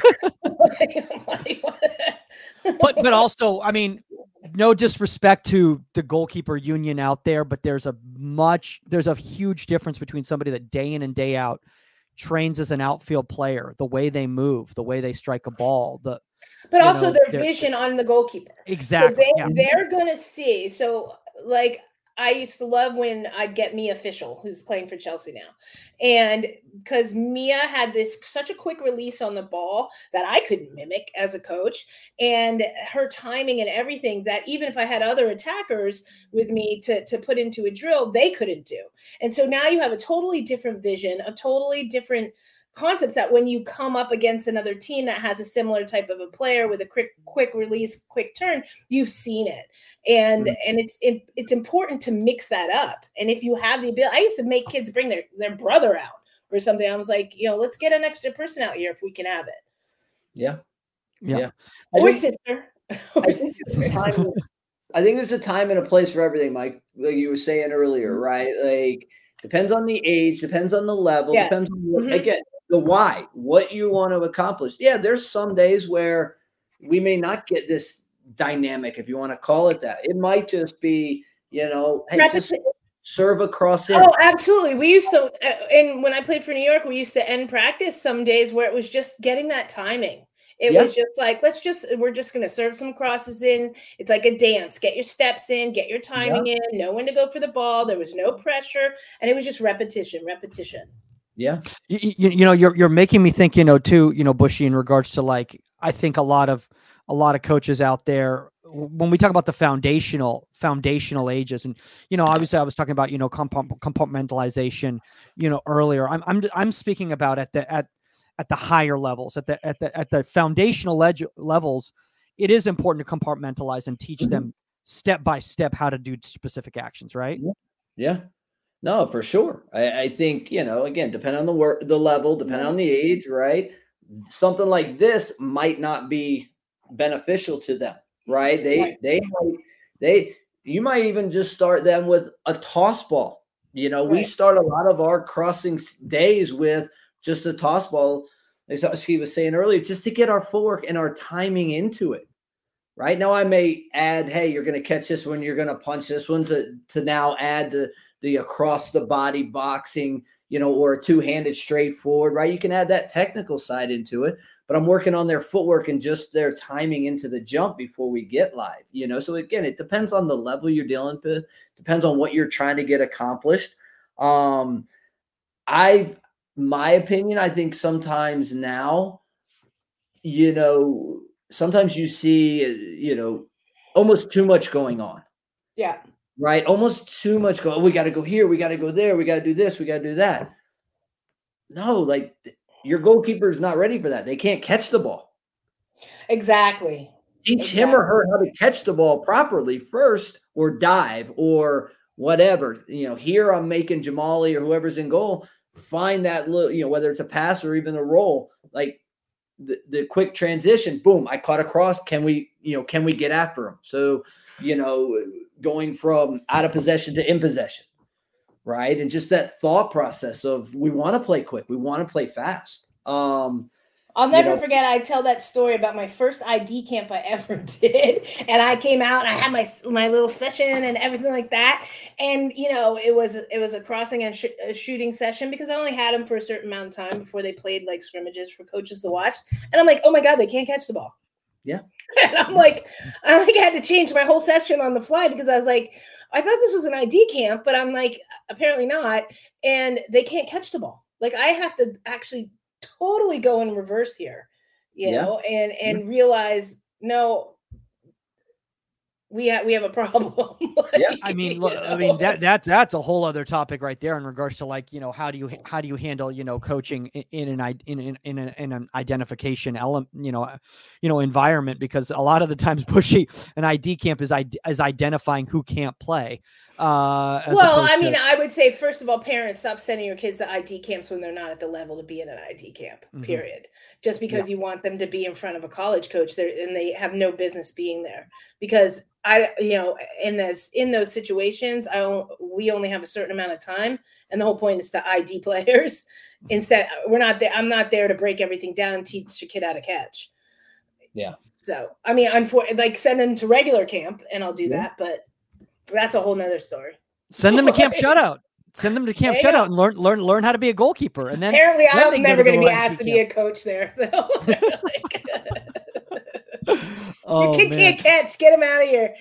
but but also, I mean, no disrespect to the goalkeeper union out there, but there's a much there's a huge difference between somebody that day in and day out trains as an outfield player, the way they move, the way they strike a ball, the but also know, their vision on the goalkeeper. Exactly. So they, yeah. they're gonna see. So like I used to love when I'd get Mia Fischel, who's playing for Chelsea now. And because Mia had this such a quick release on the ball that I couldn't mimic as a coach, and her timing and everything that even if I had other attackers with me to, to put into a drill, they couldn't do. And so now you have a totally different vision, a totally different concept that when you come up against another team that has a similar type of a player with a quick quick release, quick turn, you've seen it. And mm-hmm. and it's it, it's important to mix that up. And if you have the ability, I used to make kids bring their, their brother out or something. I was like, you know, let's get an extra person out here if we can have it. Yeah. Yeah. yeah. Or sister. Or I, think time, I think there's a time and a place for everything, Mike, like you were saying earlier, right? Like depends on the age, depends on the level, yeah. depends on what, mm-hmm. again, the why, what you want to accomplish. Yeah, there's some days where we may not get this dynamic, if you want to call it that. It might just be, you know, hey, just serve across it. Oh, absolutely. We used to, and when I played for New York, we used to end practice some days where it was just getting that timing. It yep. was just like, let's just, we're just going to serve some crosses in. It's like a dance. Get your steps in, get your timing yep. in, know when to go for the ball. There was no pressure. And it was just repetition, repetition. Yeah. You, you, you know, you're, you're making me think, you know, too, you know, Bushy, in regards to like, I think a lot of, a lot of coaches out there, when we talk about the foundational, foundational ages, and, you know, obviously I was talking about, you know, compartmentalization, you know, earlier, I'm, I'm, I'm speaking about at the, at, at the higher levels, at the, at the, at the foundational leg- levels, it is important to compartmentalize and teach mm-hmm. them step by step how to do specific actions. Right. Yeah. yeah. No, for sure. I, I think, you know, again, depending on the work, the level, depending on the age, right? Something like this might not be beneficial to them, right? They, right. they, might, they, you might even just start them with a toss ball. You know, right. we start a lot of our crossing days with just a toss ball, as he was saying earlier, just to get our footwork and our timing into it. Right now, I may add, hey, you're going to catch this one, you're going to punch this one, to to now add the the across the body boxing, you know, or a two-handed straight forward, right? You can add that technical side into it, but I'm working on their footwork and just their timing into the jump before we get live, you know? So again, it depends on the level you're dealing with, depends on what you're trying to get accomplished. Um, I've, my opinion, I think sometimes now, you know, sometimes you see, you know, almost too much going on. Yeah. Right. Almost too much go. Oh, we got to go here. We got to go there. We got to do this. We got to do that. No, like your goalkeeper is not ready for that. They can't catch the ball. Exactly. Teach exactly. him or her how to catch the ball properly first, or dive or whatever. You know, here I'm making Jamali or whoever's in goal find that little, you know, whether it's a pass or even a roll, like the, the quick transition. Boom. I caught across. Can we, you know, can we get after him? So, you know, going from out of possession to in possession, right? And just that thought process of we want to play quick, we want to play fast. Um, I'll never you know, forget. I tell that story about my first I D camp I ever did, and I came out and I had my my little session and everything like that. And you know, it was it was a crossing and sh- a shooting session because I only had them for a certain amount of time before they played like scrimmages for coaches to watch. And I'm like, oh my god, they can't catch the ball. Yeah. And I'm like, I like had to change my whole session on the fly because I was like, I thought this was an I D camp, but I'm like, apparently not. And they can't catch the ball. Like I have to actually totally go in reverse here, you yeah. know, and, and yeah. realize, no, we have, we have a problem. like, yeah. I mean, look, I mean, that, that's, that's a whole other topic right there in regards to like, you know, how do you, how do you handle, you know, coaching in an, in, in, in, an, in an identification element, you know, you know, environment, because a lot of the times Bushy, an I D camp is, is identifying who can't play. Uh, well, I mean, to, I would say, first of all, parents, stop sending your kids to I D camps when they're not at the level to be in an I D camp, mm-hmm. period. Just because yeah. you want them to be in front of a college coach there and they have no business being there, because I, you know, in those in those situations, I we only have a certain amount of time, and the whole point is to I D players. Instead, we're not there. I'm not there to break everything down and teach a kid how to catch. Yeah. So I mean, unfortunately, like send them to regular camp, and I'll do Yeah. that. But that's a whole nother story. Send them to Camp Shutout. Send them to Camp There you Shutout go. and learn learn learn how to be a goalkeeper. And then apparently, then I'm they never go going to the be I D asked to be a camp. coach there. So like, Oh, your kid man. can't catch. Get him out of here.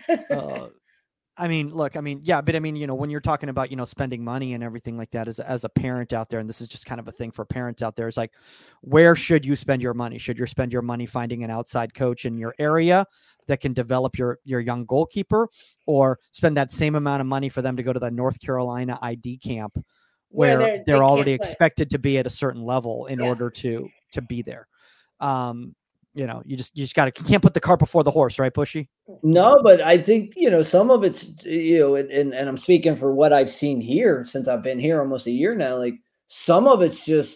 Uh, I mean, look, I mean, yeah, but I mean, you know, when you're talking about, you know, spending money and everything like that as, as a parent out there, and this is just kind of a thing for parents out there, is like, where should you spend your money? Should you spend your money finding an outside coach in your area that can develop your, your young goalkeeper, or spend that same amount of money for them to go to the North Carolina I D camp where, where they're, they're they already expected to be at a certain level in yeah. order to, to be there. Um, You know, you just you just got to you can't put the cart before the horse, right, Bushy? No, but I think, you know, some of it's, you know, and, and I'm speaking for what I've seen here since I've been here almost a year now. Like some of it's just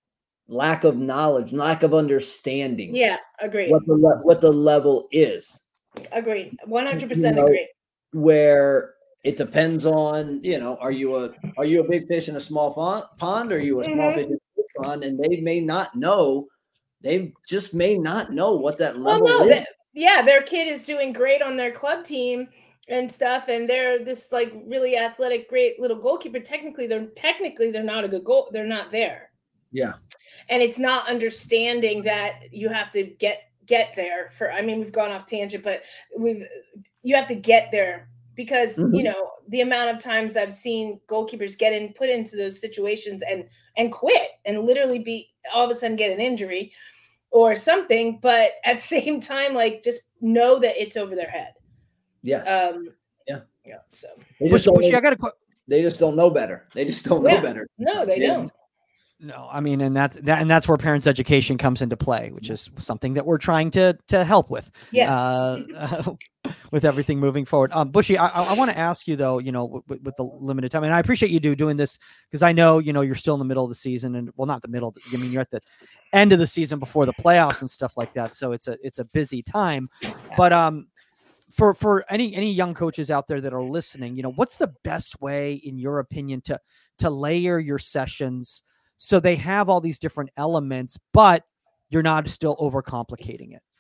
lack of knowledge, lack of understanding. Yeah, agreed. What the le- what the level is. Agreed. one hundred percent you know, agree. Where it depends on, you know, are you a are you a big fish in a small pond, or are you a small mm-hmm. fish in a big pond? And they may not know. They just may not know what that level well, no, is. That, yeah, their kid is doing great on their club team and stuff, and they're this like really athletic, great little goalkeeper. Technically, they're technically they're not a good goal. They're not there. Yeah, and it's not understanding that you have to get get there. For I mean, we've gone off tangent, but we've you have to get there because mm-hmm. you know the amount of times I've seen goalkeepers get in, put into those situations, and and quit, and literally be all of a sudden get an injury or something, but at the same time, like just know that it's over their head. Yes. Um, yeah. Yeah. So they just, Bushy, don't, I got a, they just don't know better. They just don't yeah. know better. No, they yeah. don't. No, I mean, and that's that, and that's where parents' education comes into play, which is something that we're trying to to help with. Yes. Uh, uh, with everything moving forward. Um, Bushy, I, I, I want to ask you though, you know, with, with the limited time, and I appreciate you do doing this because I know, you know, you're still in the middle of the season, and well, not the middle. I mean, you're at the end of the season before the playoffs and stuff like that. So it's a it's a busy time, but um. For for any any young coaches out there that are listening, you know, what's the best way, in your opinion, to to layer your sessions so they have all these different elements, but you're not still overcomplicating it?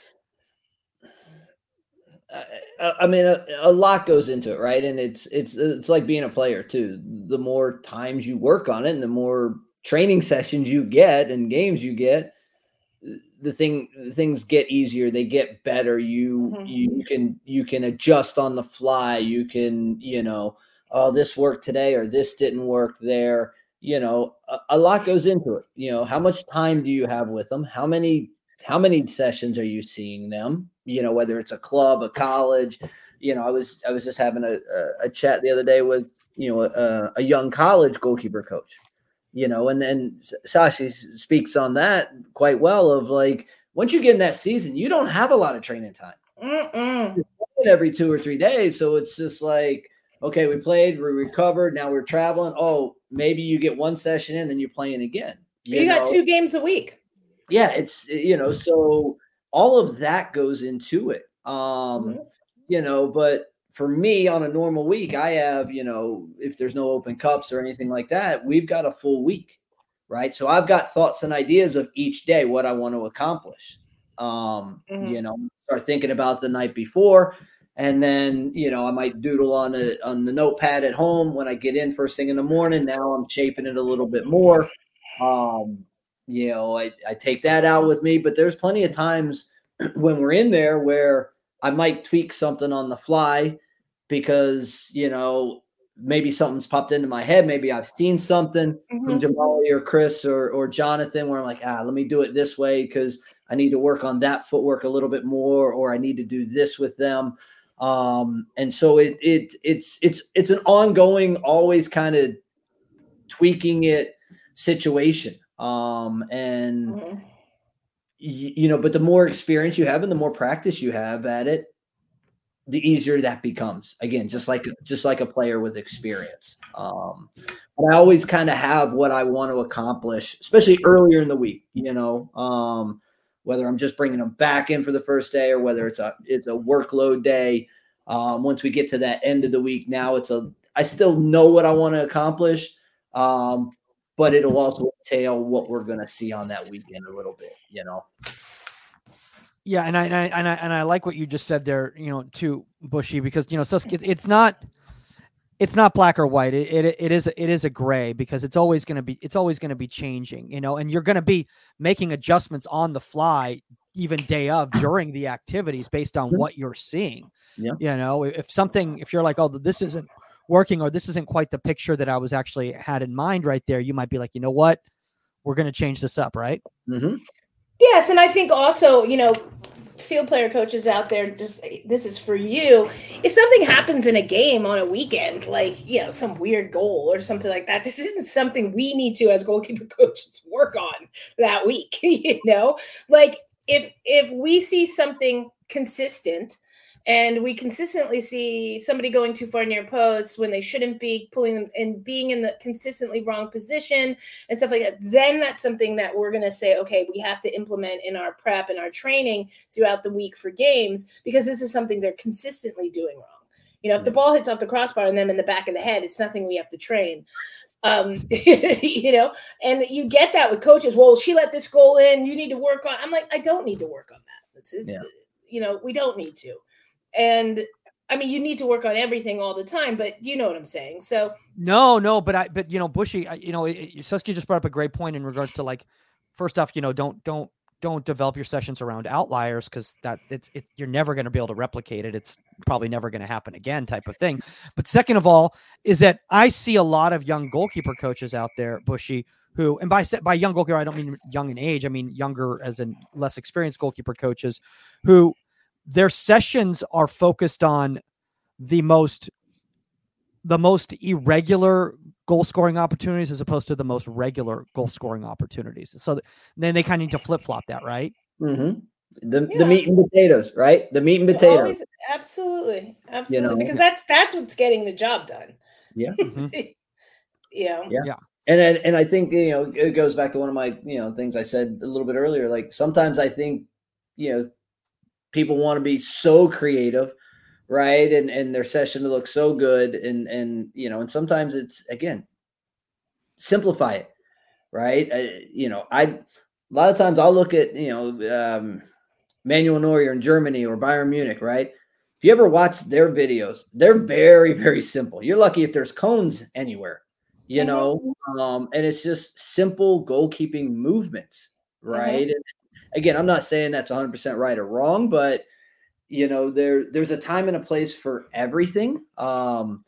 I, I mean, a, a lot goes into it, right? And it's it's it's like being a player too. The more times you work on it, and the more training sessions you get and games you get, the thing the things get easier, they get better. You mm-hmm. you can you can adjust on the fly. You can, you know, oh, this worked today or this didn't work there. You know, a, a lot goes into it. You know, how much time do you have with them? How many how many sessions are you seeing them? You know, whether it's a club, a college. You know, I was I was just having a a, a chat the other day with, you know, a, a young college goalkeeper coach. You know, and then Sashi speaks on that quite well of like, once you get in that season, you don't have a lot of training time. Mm-mm. Every two or three days. So it's just like, okay, we played, we recovered. Now we're traveling. Oh, maybe you get one session in, then you're playing again. You, you got know? two games a week. Yeah. It's, you know, so all of that goes into it. Um, mm-hmm. You know, but for me, on a normal week, I have, you know, if there's no open cups or anything like that, we've got a full week, right? So I've got thoughts and ideas of each day, what I want to accomplish. Um, mm-hmm. You know, start thinking about the night before, and then, you know, I might doodle on a, on the notepad at home when I get in first thing in the morning. Now I'm shaping it a little bit more. Um, you know, I, I take that out with me, but there's plenty of times when we're in there where I might tweak something on the fly, because, you know, maybe something's popped into my head. Maybe I've seen something mm-hmm. from Jamali or Chris or or Jonathan where I'm like, ah, let me do it this way because I need to work on that footwork a little bit more, or I need to do this with them. Um, and so it it it's it's it's an ongoing, always kind of tweaking it situation. Um, and mm-hmm. you, you know, but the more experience you have and the more practice you have at it, the easier that becomes. Again, just like just like a player with experience. Um, but I always kind of have what I want to accomplish, especially earlier in the week. You know, um, whether I'm just bringing them back in for the first day or whether it's a it's a workload day. Um, once we get to that end of the week, now it's a I still know what I want to accomplish, um, but it'll also entail what we're going to see on that weekend a little bit, you know. Yeah, and I, and I and I and I like what you just said there, you know, too, Bushy, because you know, Susk, it's not it's not black or white. It it, it is it is a gray, because it's always going to be it's always going to be changing, you know, and you're going to be making adjustments on the fly, even day of, during the activities, based on what you're seeing. Yeah. You know, if something, if you're like, oh, this isn't working, or this isn't quite the picture that I was actually had in mind right there, you might be like, you know what, we're going to change this up, right? Mm-hmm. Yes, and I think also, you know, field player coaches out there, just this is for you. If something happens in a game on a weekend, like, you know, some weird goal or something like that, this isn't something we need to, as goalkeeper coaches, work on that week. You know, like if if we see something consistent, and we consistently see somebody going too far near post when they shouldn't be, pulling them and being in the consistently wrong position and stuff like that, then that's something that we're going to say, okay, we have to implement in our prep and our training throughout the week for games, because this is something they're consistently doing wrong. You know, if the ball hits off the crossbar and them in the back of the head, it's nothing we have to train. Um, you know, and you get that with coaches. Well, she let this goal in. You need to work on. I'm like, I don't need to work on that. It's, it's, Yeah. You know, we don't need to. And I mean, you need to work on everything all the time, but you know what I'm saying. So no, no, but I, but you know, Bushy, I, you know, it, it, Saskia just brought up a great point in regards to, like, first off, you know, don't, don't, don't develop your sessions around outliers, because that it's, it's, you're never going to be able to replicate it. It's probably never going to happen again, type of thing. But second of all, is that I see a lot of young goalkeeper coaches out there, Bushy, who, and by by young goalkeeper, I don't mean young in age. I mean younger as in less experienced goalkeeper coaches, who their sessions are focused on the most, the most irregular goal scoring opportunities as opposed to the most regular goal scoring opportunities. So th- then they kind of need to flip flop that, right? Mm-hmm. The Yeah. the meat and potatoes, right? The meat and potatoes. Always, absolutely, absolutely, You know? because that's that's what's getting the job done. Yeah. Mm-hmm. You know? Yeah. Yeah. And and and I think, you know, it goes back to one of my, you know, things I said a little bit earlier. Like, sometimes I think, you know, people want to be so creative, right? And and their session to look so good, and and you know, and sometimes it's, again, simplify it, right? Uh, you know, I a lot of times I'll look at, you know, um, Manuel Neuer in Germany or Bayern Munich, right? If you ever watch their videos, they're very, very simple. You're lucky if there's cones anywhere, you Mhm. know, um, and it's just simple goalkeeping movements, right? Mhm. And again, I'm not saying that's one hundred percent right or wrong, but you know, there there's a time and a place for everything. Um,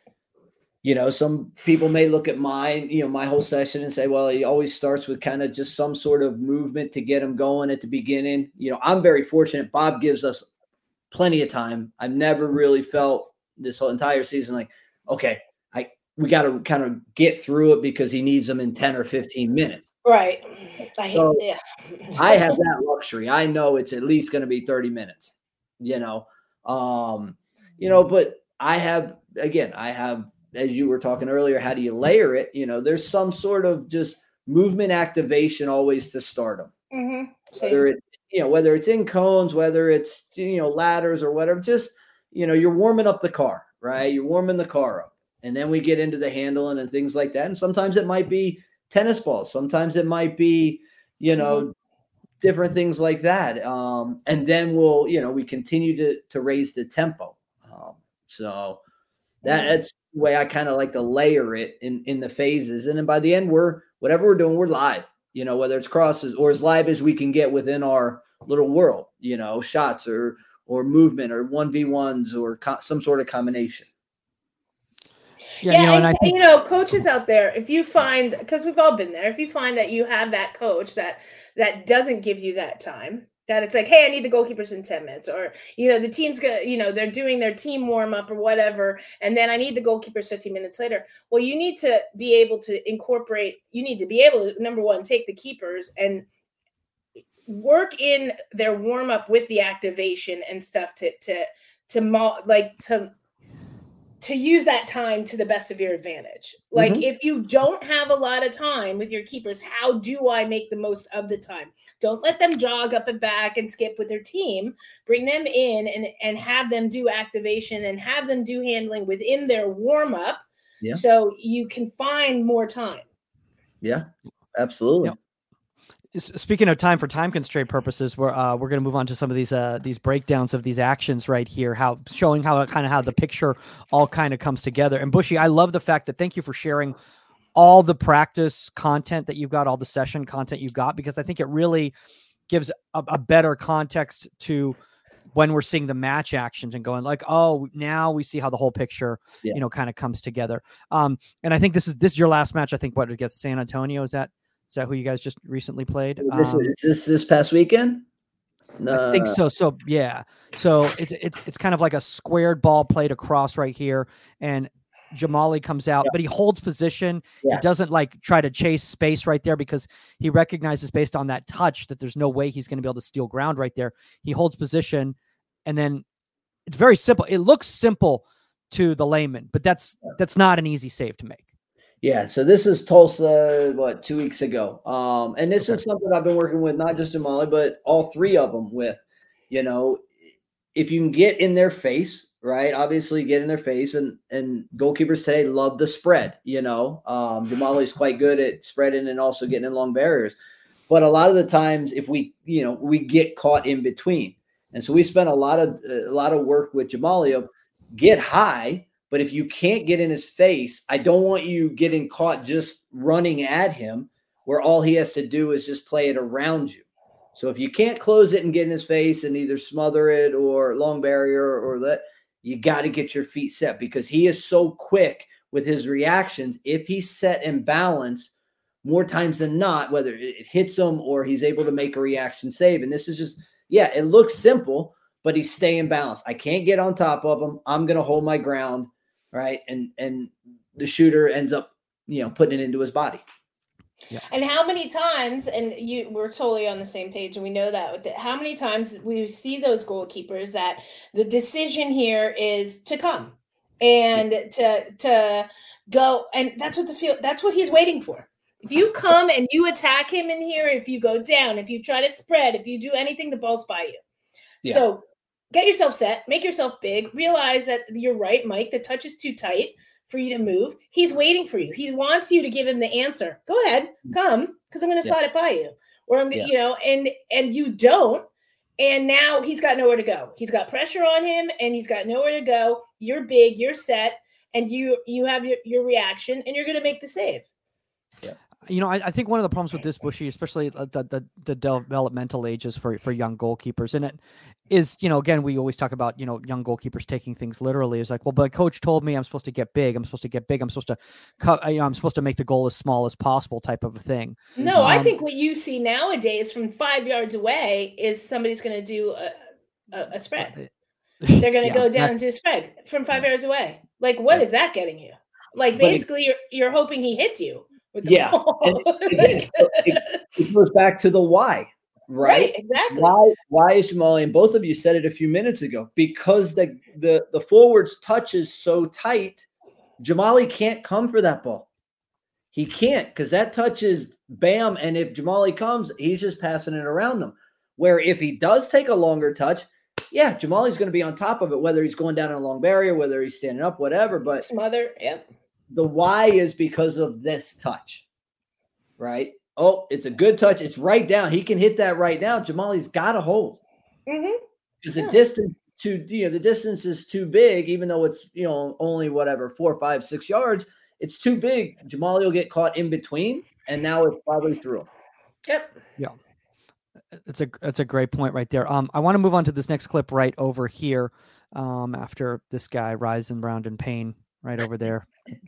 you know, some people may look at my, you know, my whole session and say, well, he always starts with kind of just some sort of movement to get him going at the beginning. You know, I'm very fortunate. Bob gives us plenty of time. I've never really felt this whole entire season like, okay, I we got to kind of get through it because he needs them in ten or fifteen minutes. Right. I hate, So yeah. I have that luxury. I know it's at least going to be thirty minutes, you know, um, you know, but I have, again, I have, as you were talking earlier, how do you layer it? You know, there's some sort of just movement activation always to start them. Mm-hmm. Whether it's, you know, whether it's in cones, whether it's, you know, ladders or whatever, just, you know, you're warming up the car, right? You're warming the car up. And then we get into the handling and things like that. And sometimes it might be tennis balls. Sometimes it might be, you know, mm-hmm. different things like that. Um, and then we'll, you know, we continue to, to raise the tempo. Um, so that, that's the way I kind of like to layer it in, in the phases. And then by the end, we're, whatever we're doing, we're live, you know, whether it's crosses or as live as we can get within our little world, you know, shots or, or movement or one v ones or co- some sort of combination. Yeah, yeah, you know, and, and I think, you know, coaches out there, if you find, because we've all been there, if you find that you have that coach that that doesn't give you that time, that it's like, hey, I need the goalkeepers in ten minutes, or you know, the team's gonna, you know, they're doing their team warm up or whatever, and then I need the goalkeepers fifteen minutes later. Well, you need to be able to incorporate. You need to be able to, number one, take the keepers and work in their warm up with the activation and stuff to to to like to. to use that time to the best of your advantage. Like mm-hmm. if you don't have a lot of time with your keepers, how do I make the most of the time? Don't let them jog up and back and skip with their team. Bring them in and, and have them do activation and have them do handling within their warm up. Yeah. So you can find more time. Yeah, absolutely. Yep. Speaking of time for time constraint purposes, we're uh, we're going to move on to some of these uh, these breakdowns of these actions right here, how showing how kind of how the picture all kind of comes together. And Bushy, I love the fact that thank you for sharing all the practice content that you've got, all the session content you've got, because I think it really gives a, a better context to when we're seeing the match actions and going like, oh, now we see how the whole picture, yeah. you know, kind of comes together. Um, and I think this is this is your last match. I think what against San Antonio, is that? Is that who you guys just recently played? This, um, is this this past weekend? No. I think so. So yeah. So it's it's it's kind of like a squared ball played across right here, and Jamali comes out, yeah. but he holds position. Yeah. He doesn't like try to chase space right there because he recognizes based on that touch that there's no way he's going to be able to steal ground right there. He holds position, and then it's very simple. It looks simple to the layman, but that's that's not an easy save to make. Yeah, so this is Tulsa, what, two weeks ago. Um, and this okay. is something I've been working with, not just Jamali, but all three of them with, you know, if you can get in their face, right? Obviously get in their face, and, and goalkeepers today love the spread, you know. Um, Jamali is quite good at spreading and also getting in long barriers. But a lot of the times if we, you know, we get caught in between. And so we spent a lot of, a lot of work with Jamali of get high. But if you can't get in his face, I don't want you getting caught just running at him where all he has to do is just play it around you. So if you can't close it and get in his face and either smother it or long barrier or that, you got to get your feet set because he is so quick with his reactions. If he's set and balanced more times than not, whether it hits him or he's able to make a reaction save. And this is just, yeah, it looks simple, but he's staying balanced. I can't get on top of him. I'm going to hold my ground. Right. And, and the shooter ends up, you know, putting it into his body. Yeah. And how many times, and you we're totally on the same page, and we know that, how many times we see those goalkeepers that the decision here is to come and yeah. to, to go. And that's what the field, that's what he's waiting for. If you come and you attack him in here, if you go down, if you try to spread, if you do anything, the ball's by you. Yeah. So get yourself set, make yourself big, realize that you're right, Mike, the touch is too tight for you to move. He's waiting for you. He wants you to give him the answer. Go ahead, come, because I'm going to yeah. slide it by you. Or I'm, yeah. you know, and and you don't. And now he's got nowhere to go. He's got pressure on him and he's got nowhere to go. You're big, you're set, and you you have your, your reaction, and you're going to make the save. Yeah. You know, I, I think one of the problems with this, Bushy, especially the, the the developmental ages for, for young goalkeepers, and it is, you know, again, we always talk about, you know, young goalkeepers taking things literally. It's like, well, but coach told me I'm supposed to get big. I'm supposed to get big. I'm supposed to cut, you know, I'm supposed to make the goal as small as possible type of a thing. No, um, I think what you see nowadays from five yards away is somebody's going to do a, a, a spread. They're going to yeah, go down and do a spread from five yards away. Like, what yeah. is that getting you? Like, basically, it, you're, you're hoping he hits you. Yeah, and it, it, it goes back to the why, right? Right, exactly. Why? Why is Jamali? And both of you said it a few minutes ago. Because the the the forward's touch is so tight, Jamali can't come for that ball. He can't, because that touch is bam, and if Jamali comes, he's just passing it around them. Where if he does take a longer touch, yeah, Jamali's going to be on top of it, whether he's going down in a long barrier, whether he's standing up, whatever. But smother, yep. The why is because of this touch, right? Oh, it's a good touch. It's right down. He can hit that right now. Jamali's got to hold because mm-hmm. yeah. the distance to you know the distance is too big, even though it's you know only whatever four, five, six yards. It's too big. Jamali will get caught in between, and now it's probably through. Yep. Yeah. It's a that's a great point right there. Um, I want to move on to this next clip right over here. Um, after this guy rising round in pain. Right over there.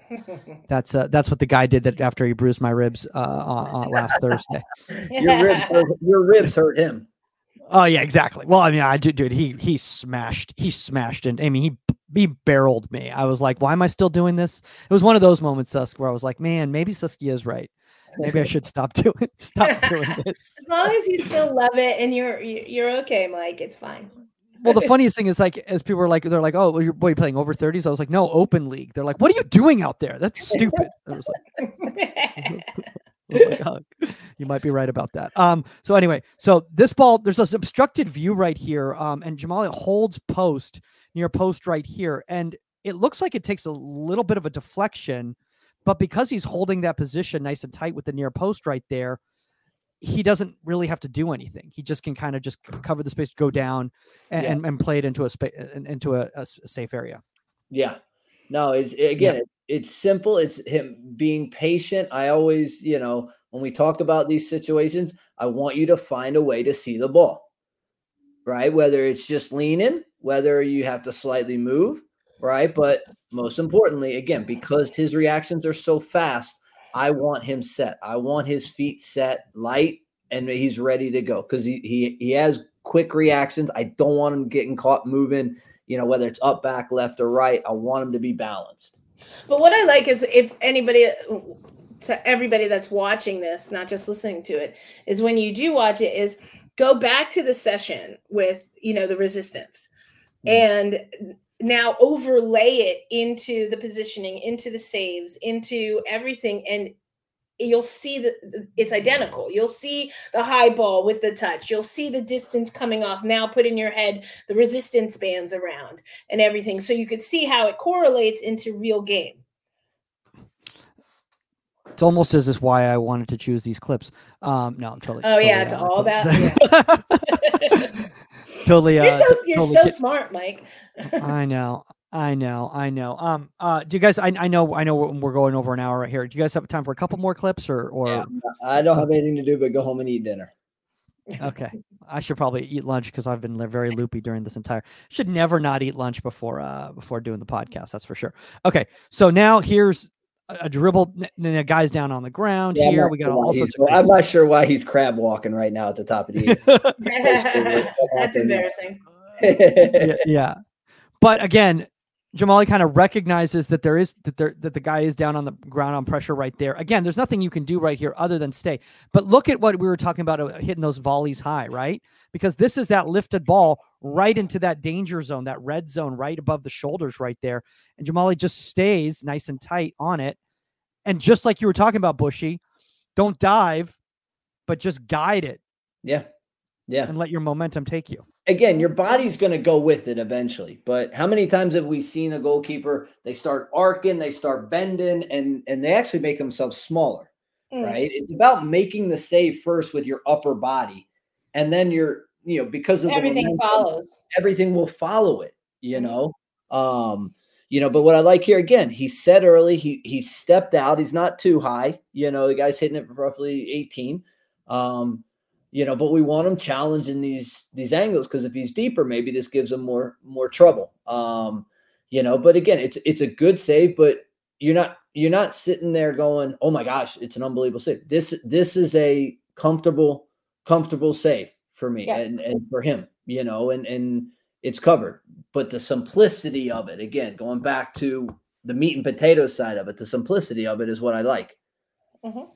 That's uh, that's what the guy did that after he bruised my ribs uh, uh, last Thursday. Your ribs, your ribs hurt him. Oh yeah, exactly. Well, I mean, I dude, he he smashed, he smashed, and I mean, he he barreled me. I was like, why am I still doing this? It was one of those moments, Susk, where I was like, man, maybe Saskia is right. Maybe I should stop doing stop doing this. As long as you still love it and you're you're okay, Mike, it's fine. well, the funniest thing is like, as people were like, they're like, oh, well, your boy playing over thirties. I was like, no, open league. They're like, what are you doing out there? That's stupid. I was like, oh my God, you might be right about that. Um, so anyway, so this ball, there's this obstructed view right here. Um, and Jamali holds post near post right here. And it looks like it takes a little bit of a deflection, but because he's holding that position nice and tight with the near post right there, he doesn't really have to do anything. He just can kind of just cover the space, go down and, yeah. and, and play it into a space, into a, a safe area. Yeah, no, it's, again, yeah. it, it's simple. It's him being patient. I always, you know, when we talk about these situations, I want you to find a way to see the ball, right? Whether it's just leaning, whether you have to slightly move, right? But most importantly, again, because his reactions are so fast, I want him set. I want his feet set, light, and he's ready to go because he, he he has quick reactions. I don't want him getting caught moving, you know, whether it's up, back, left, or right. I want him to be balanced. But what I like is if anybody, to everybody that's watching this, not just listening to it, is when you do watch it, is go back to the session with, you know, the resistance mm-hmm. and now overlay it into the positioning, into the saves, into everything. And you'll see that it's identical. You'll see the high ball with the touch. You'll see the distance coming off. Now put in your head the resistance bands around and everything. So you could see how it correlates into real game. It's almost as is why I wanted to choose these clips. Um, no, I'm totally. Oh totally yeah, it's all about. Yeah. Totally. Uh, you're so, you're totally so get, smart, Mike. I know. I know. I know. Um, uh, do you guys, I, I know, I know we're going over an hour right here. Do you guys have time for a couple more clips or, or yeah, I don't have anything to do, but go home and eat dinner. Okay. I should probably eat lunch because I've been very loopy during this entire, should never not eat lunch before, uh, before doing the podcast. That's for sure. Okay. So now here's a, a dribble. And the guy's down on the ground yeah, here. We got all sorts of, I'm not sure why he's crab walking right now at the top of the, that's embarrassing. yeah, yeah. But again, Jamali kind of recognizes that there is that there that the guy is down on the ground on pressure right there. Again, there's nothing you can do right here other than stay. But look at what we were talking about, uh, hitting those volleys high, right? Because this is that lifted ball right into that danger zone, that red zone right above the shoulders right there. And Jamali just stays nice and tight on it. And just like you were talking about, Bushy, don't dive, but just guide it. Yeah. Yeah. And let your momentum take you. Again, your body's going to go with it eventually. But how many times have we seen a goalkeeper, they start arcing, they start bending, and, and they actually make themselves smaller, mm. right? It's about making the save first with your upper body. And then you're, you know, because of everything the momentum, follows. Everything will follow it, you know? Um, you know, but what I like here, again, he said early, he he stepped out. He's not too high. You know, the guy's hitting it for roughly eighteen. Um You know, but we want him challenging these these angles because if he's deeper, maybe this gives him more more trouble. Um, you know, but again, it's it's a good save, but you're not you're not sitting there going, "Oh my gosh, it's an unbelievable save." This this is a comfortable comfortable save for me yeah. and and for him. You know, and and it's covered. But the simplicity of it, again, going back to the meat and potatoes side of it, the simplicity of it is what I like. Mm-hmm.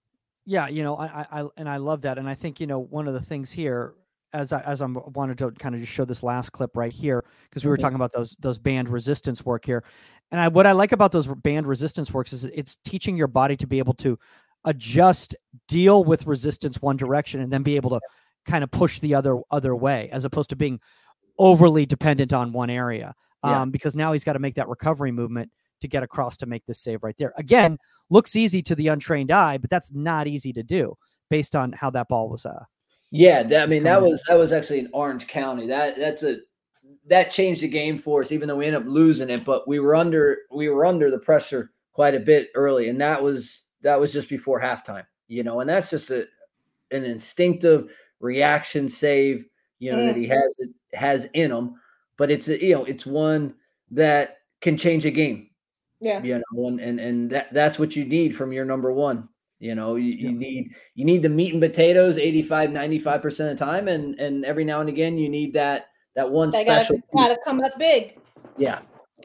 Yeah, you know, I, I, and I love that. And I think, you know, one of the things here, as I, as I'm wanted to kind of just show this last clip right here, because we were talking about those, those band resistance work here. And I, what I like about those band resistance works is it's teaching your body to be able to adjust, deal with resistance one direction, and then be able to kind of push the other, other way, as opposed to being overly dependent on one area. Yeah. Um, because now he's got to make that recovery movement to get across to make this save right there. Again, looks easy to the untrained eye, but that's not easy to do based on how that ball was. Uh, yeah, that, I mean, that was that was actually in Orange County. That that's a that changed the game for us, even though we ended up losing it. But we were under we were under the pressure quite a bit early, and that was that was just before halftime. You know, and that's just a an instinctive reaction save. You know mm. that he has has in him, but it's a, you know it's one that can change a game. Yeah. You know, and, and, and that, that's what you need from your number one. You know, you, you yeah. need, you need the meat and potatoes eighty-five, ninety-five percent of the time. And, and every now and again, you need that, that one they special. Gotta, gotta come up big. Yeah.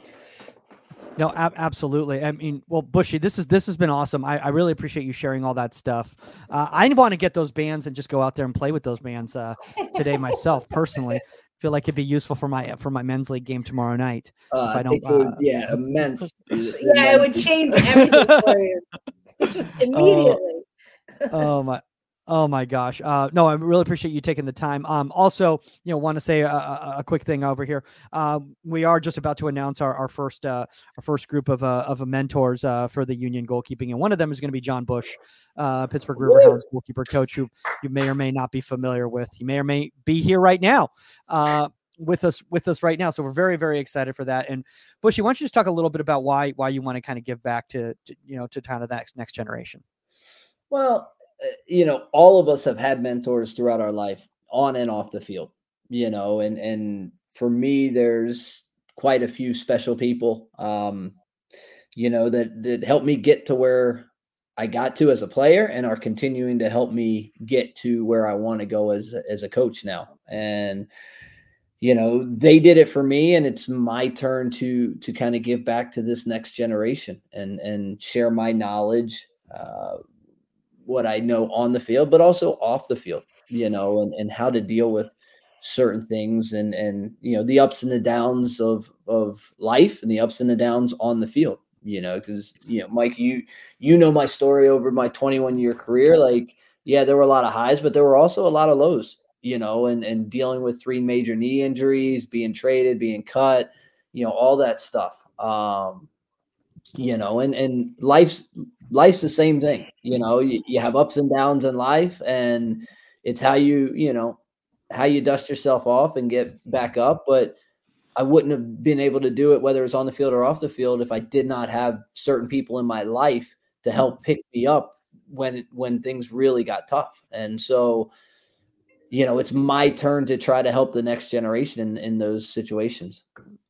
No, ab- absolutely. I mean, well, Bushy, this is, this has been awesome. I, I really appreciate you sharing all that stuff. Uh, I want to get those bands and just go out there and play with those bands uh, today myself personally. feel like it'd be useful for my for my men's league game tomorrow night. Uh, if I I don't, think it would, uh, yeah, immense. Yeah, it would change everything for you immediately. Oh, oh my. Oh my gosh. Uh, no, I really appreciate you taking the time. Um, also, you know, want to say a, a, a quick thing over here. Um, we are just about to announce our, our first, uh, our first group of, uh, of mentors, uh, for the Union goalkeeping. And one of them is going to be John Bush, uh, Pittsburgh Riverhounds goalkeeper coach, who you may or may not be familiar with. He may or may be here right now, uh, with us, with us right now. So we're very, very excited for that. And Bushy, why don't you just talk a little bit about why, why you want to kind of give back to, to you know, to kind of that next, next generation? Well, you know, all of us have had mentors throughout our life, on and off the field, you know, and, and for me, there's quite a few special people, um, you know, that, that helped me get to where I got to as a player and are continuing to help me get to where I want to go as, as a coach now. And, you know, they did it for me, and it's my turn to, to kind of give back to this next generation and, and share my knowledge, uh, what I know on the field, but also off the field, you know, and, and how to deal with certain things and, and, you know, the ups and the downs of, of life and the ups and the downs on the field, you know, cause, you know, Mike, you, you know, my story over my twenty-one year career, like, yeah, there were a lot of highs, but there were also a lot of lows, you know, and, and dealing with three major knee injuries, being traded, being cut, you know, all that stuff. Um, you know, and, and life's, life's the same thing. You know, you, you have ups and downs in life, and it's how you, you know, how you dust yourself off and get back up. But I wouldn't have been able to do it, whether it's on the field or off the field, if I did not have certain people in my life to help pick me up when, when things really got tough. And so, you know, it's my turn to try to help the next generation in, in those situations.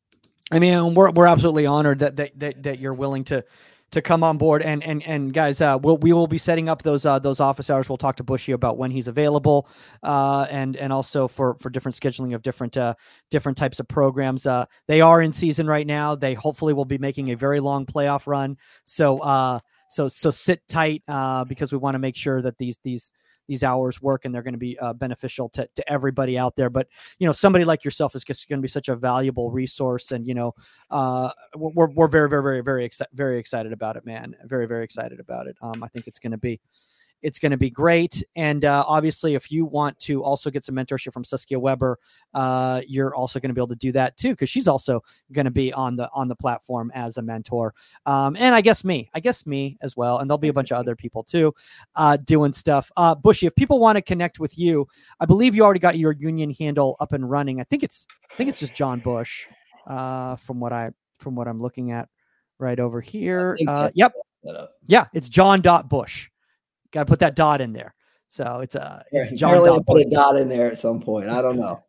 I mean, we're we're absolutely honored that that that, that you're willing to to come on board. And and and guys, uh, we'll we will be setting up those uh, those office hours. We'll talk to Bushy about when he's available, uh, and and also for for different scheduling of different uh, different types of programs. Uh, they are in season right now. They hopefully will be making a very long playoff run. So uh, so so sit tight, uh, because we want to make sure that these these. these hours work, and they're going to be uh, beneficial to, to everybody out there. But, you know, somebody like yourself is just going to be such a valuable resource. And, you know, uh, we're, we're very, very, very, very, exci- very excited about it, man. Very, very excited about it. Um, I think it's going to be, it's going to be great. And uh, obviously, if you want to also get some mentorship from Saskia Weber, uh, you're also going to be able to do that too, because she's also going to be on the on the platform as a mentor. Um, and I guess me, I guess me as well. And there'll be a bunch of other people too, uh, doing stuff. Uh, Bushy, if people want to connect with you, I believe you already got your Union handle up and running. I think it's I think it's just John Bush, uh, from what I from what I'm looking at right over here. Uh, yep, yeah, it's John dot Bush. Got to put that dot in there. So it's a, it's John dot put a dot in there at some point. I don't know.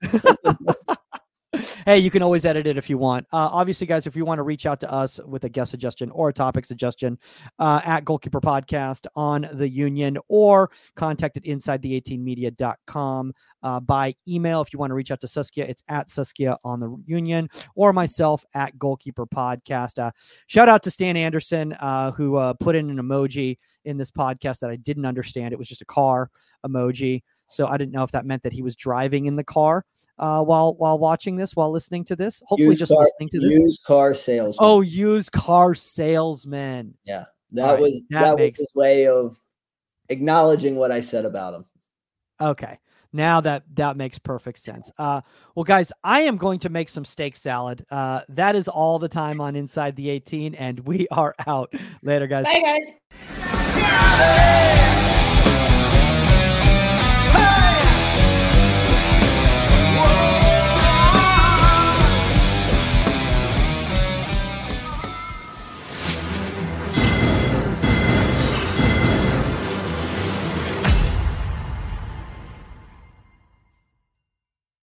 Hey, you can always edit it if you want. Uh, obviously, guys, if you want to reach out to us with a guest suggestion or a topic suggestion, uh, at Goalkeeper Podcast on the Union, or contact at inside the eighteen media dot com uh, by email. If you want to reach out to Saskia, it's at Saskia on the Union, or myself at Goalkeeper Podcast. Uh, shout out to Stan Anderson, uh, who uh, put in an emoji in this podcast that I didn't understand. It was just a car emoji. So I didn't know if that meant that he was driving in the car uh, while while watching this, while listening to this. Hopefully, used just car, listening to this. Used car salesman. Oh, used car salesman. Yeah, that right, was that, that makes... was his way of acknowledging what I said about him. Okay, now that that makes perfect sense. Uh, well, guys, I am going to make some steak salad. Uh, that is all the time on Inside the eighteen, and we are out. Later, guys. Bye, guys.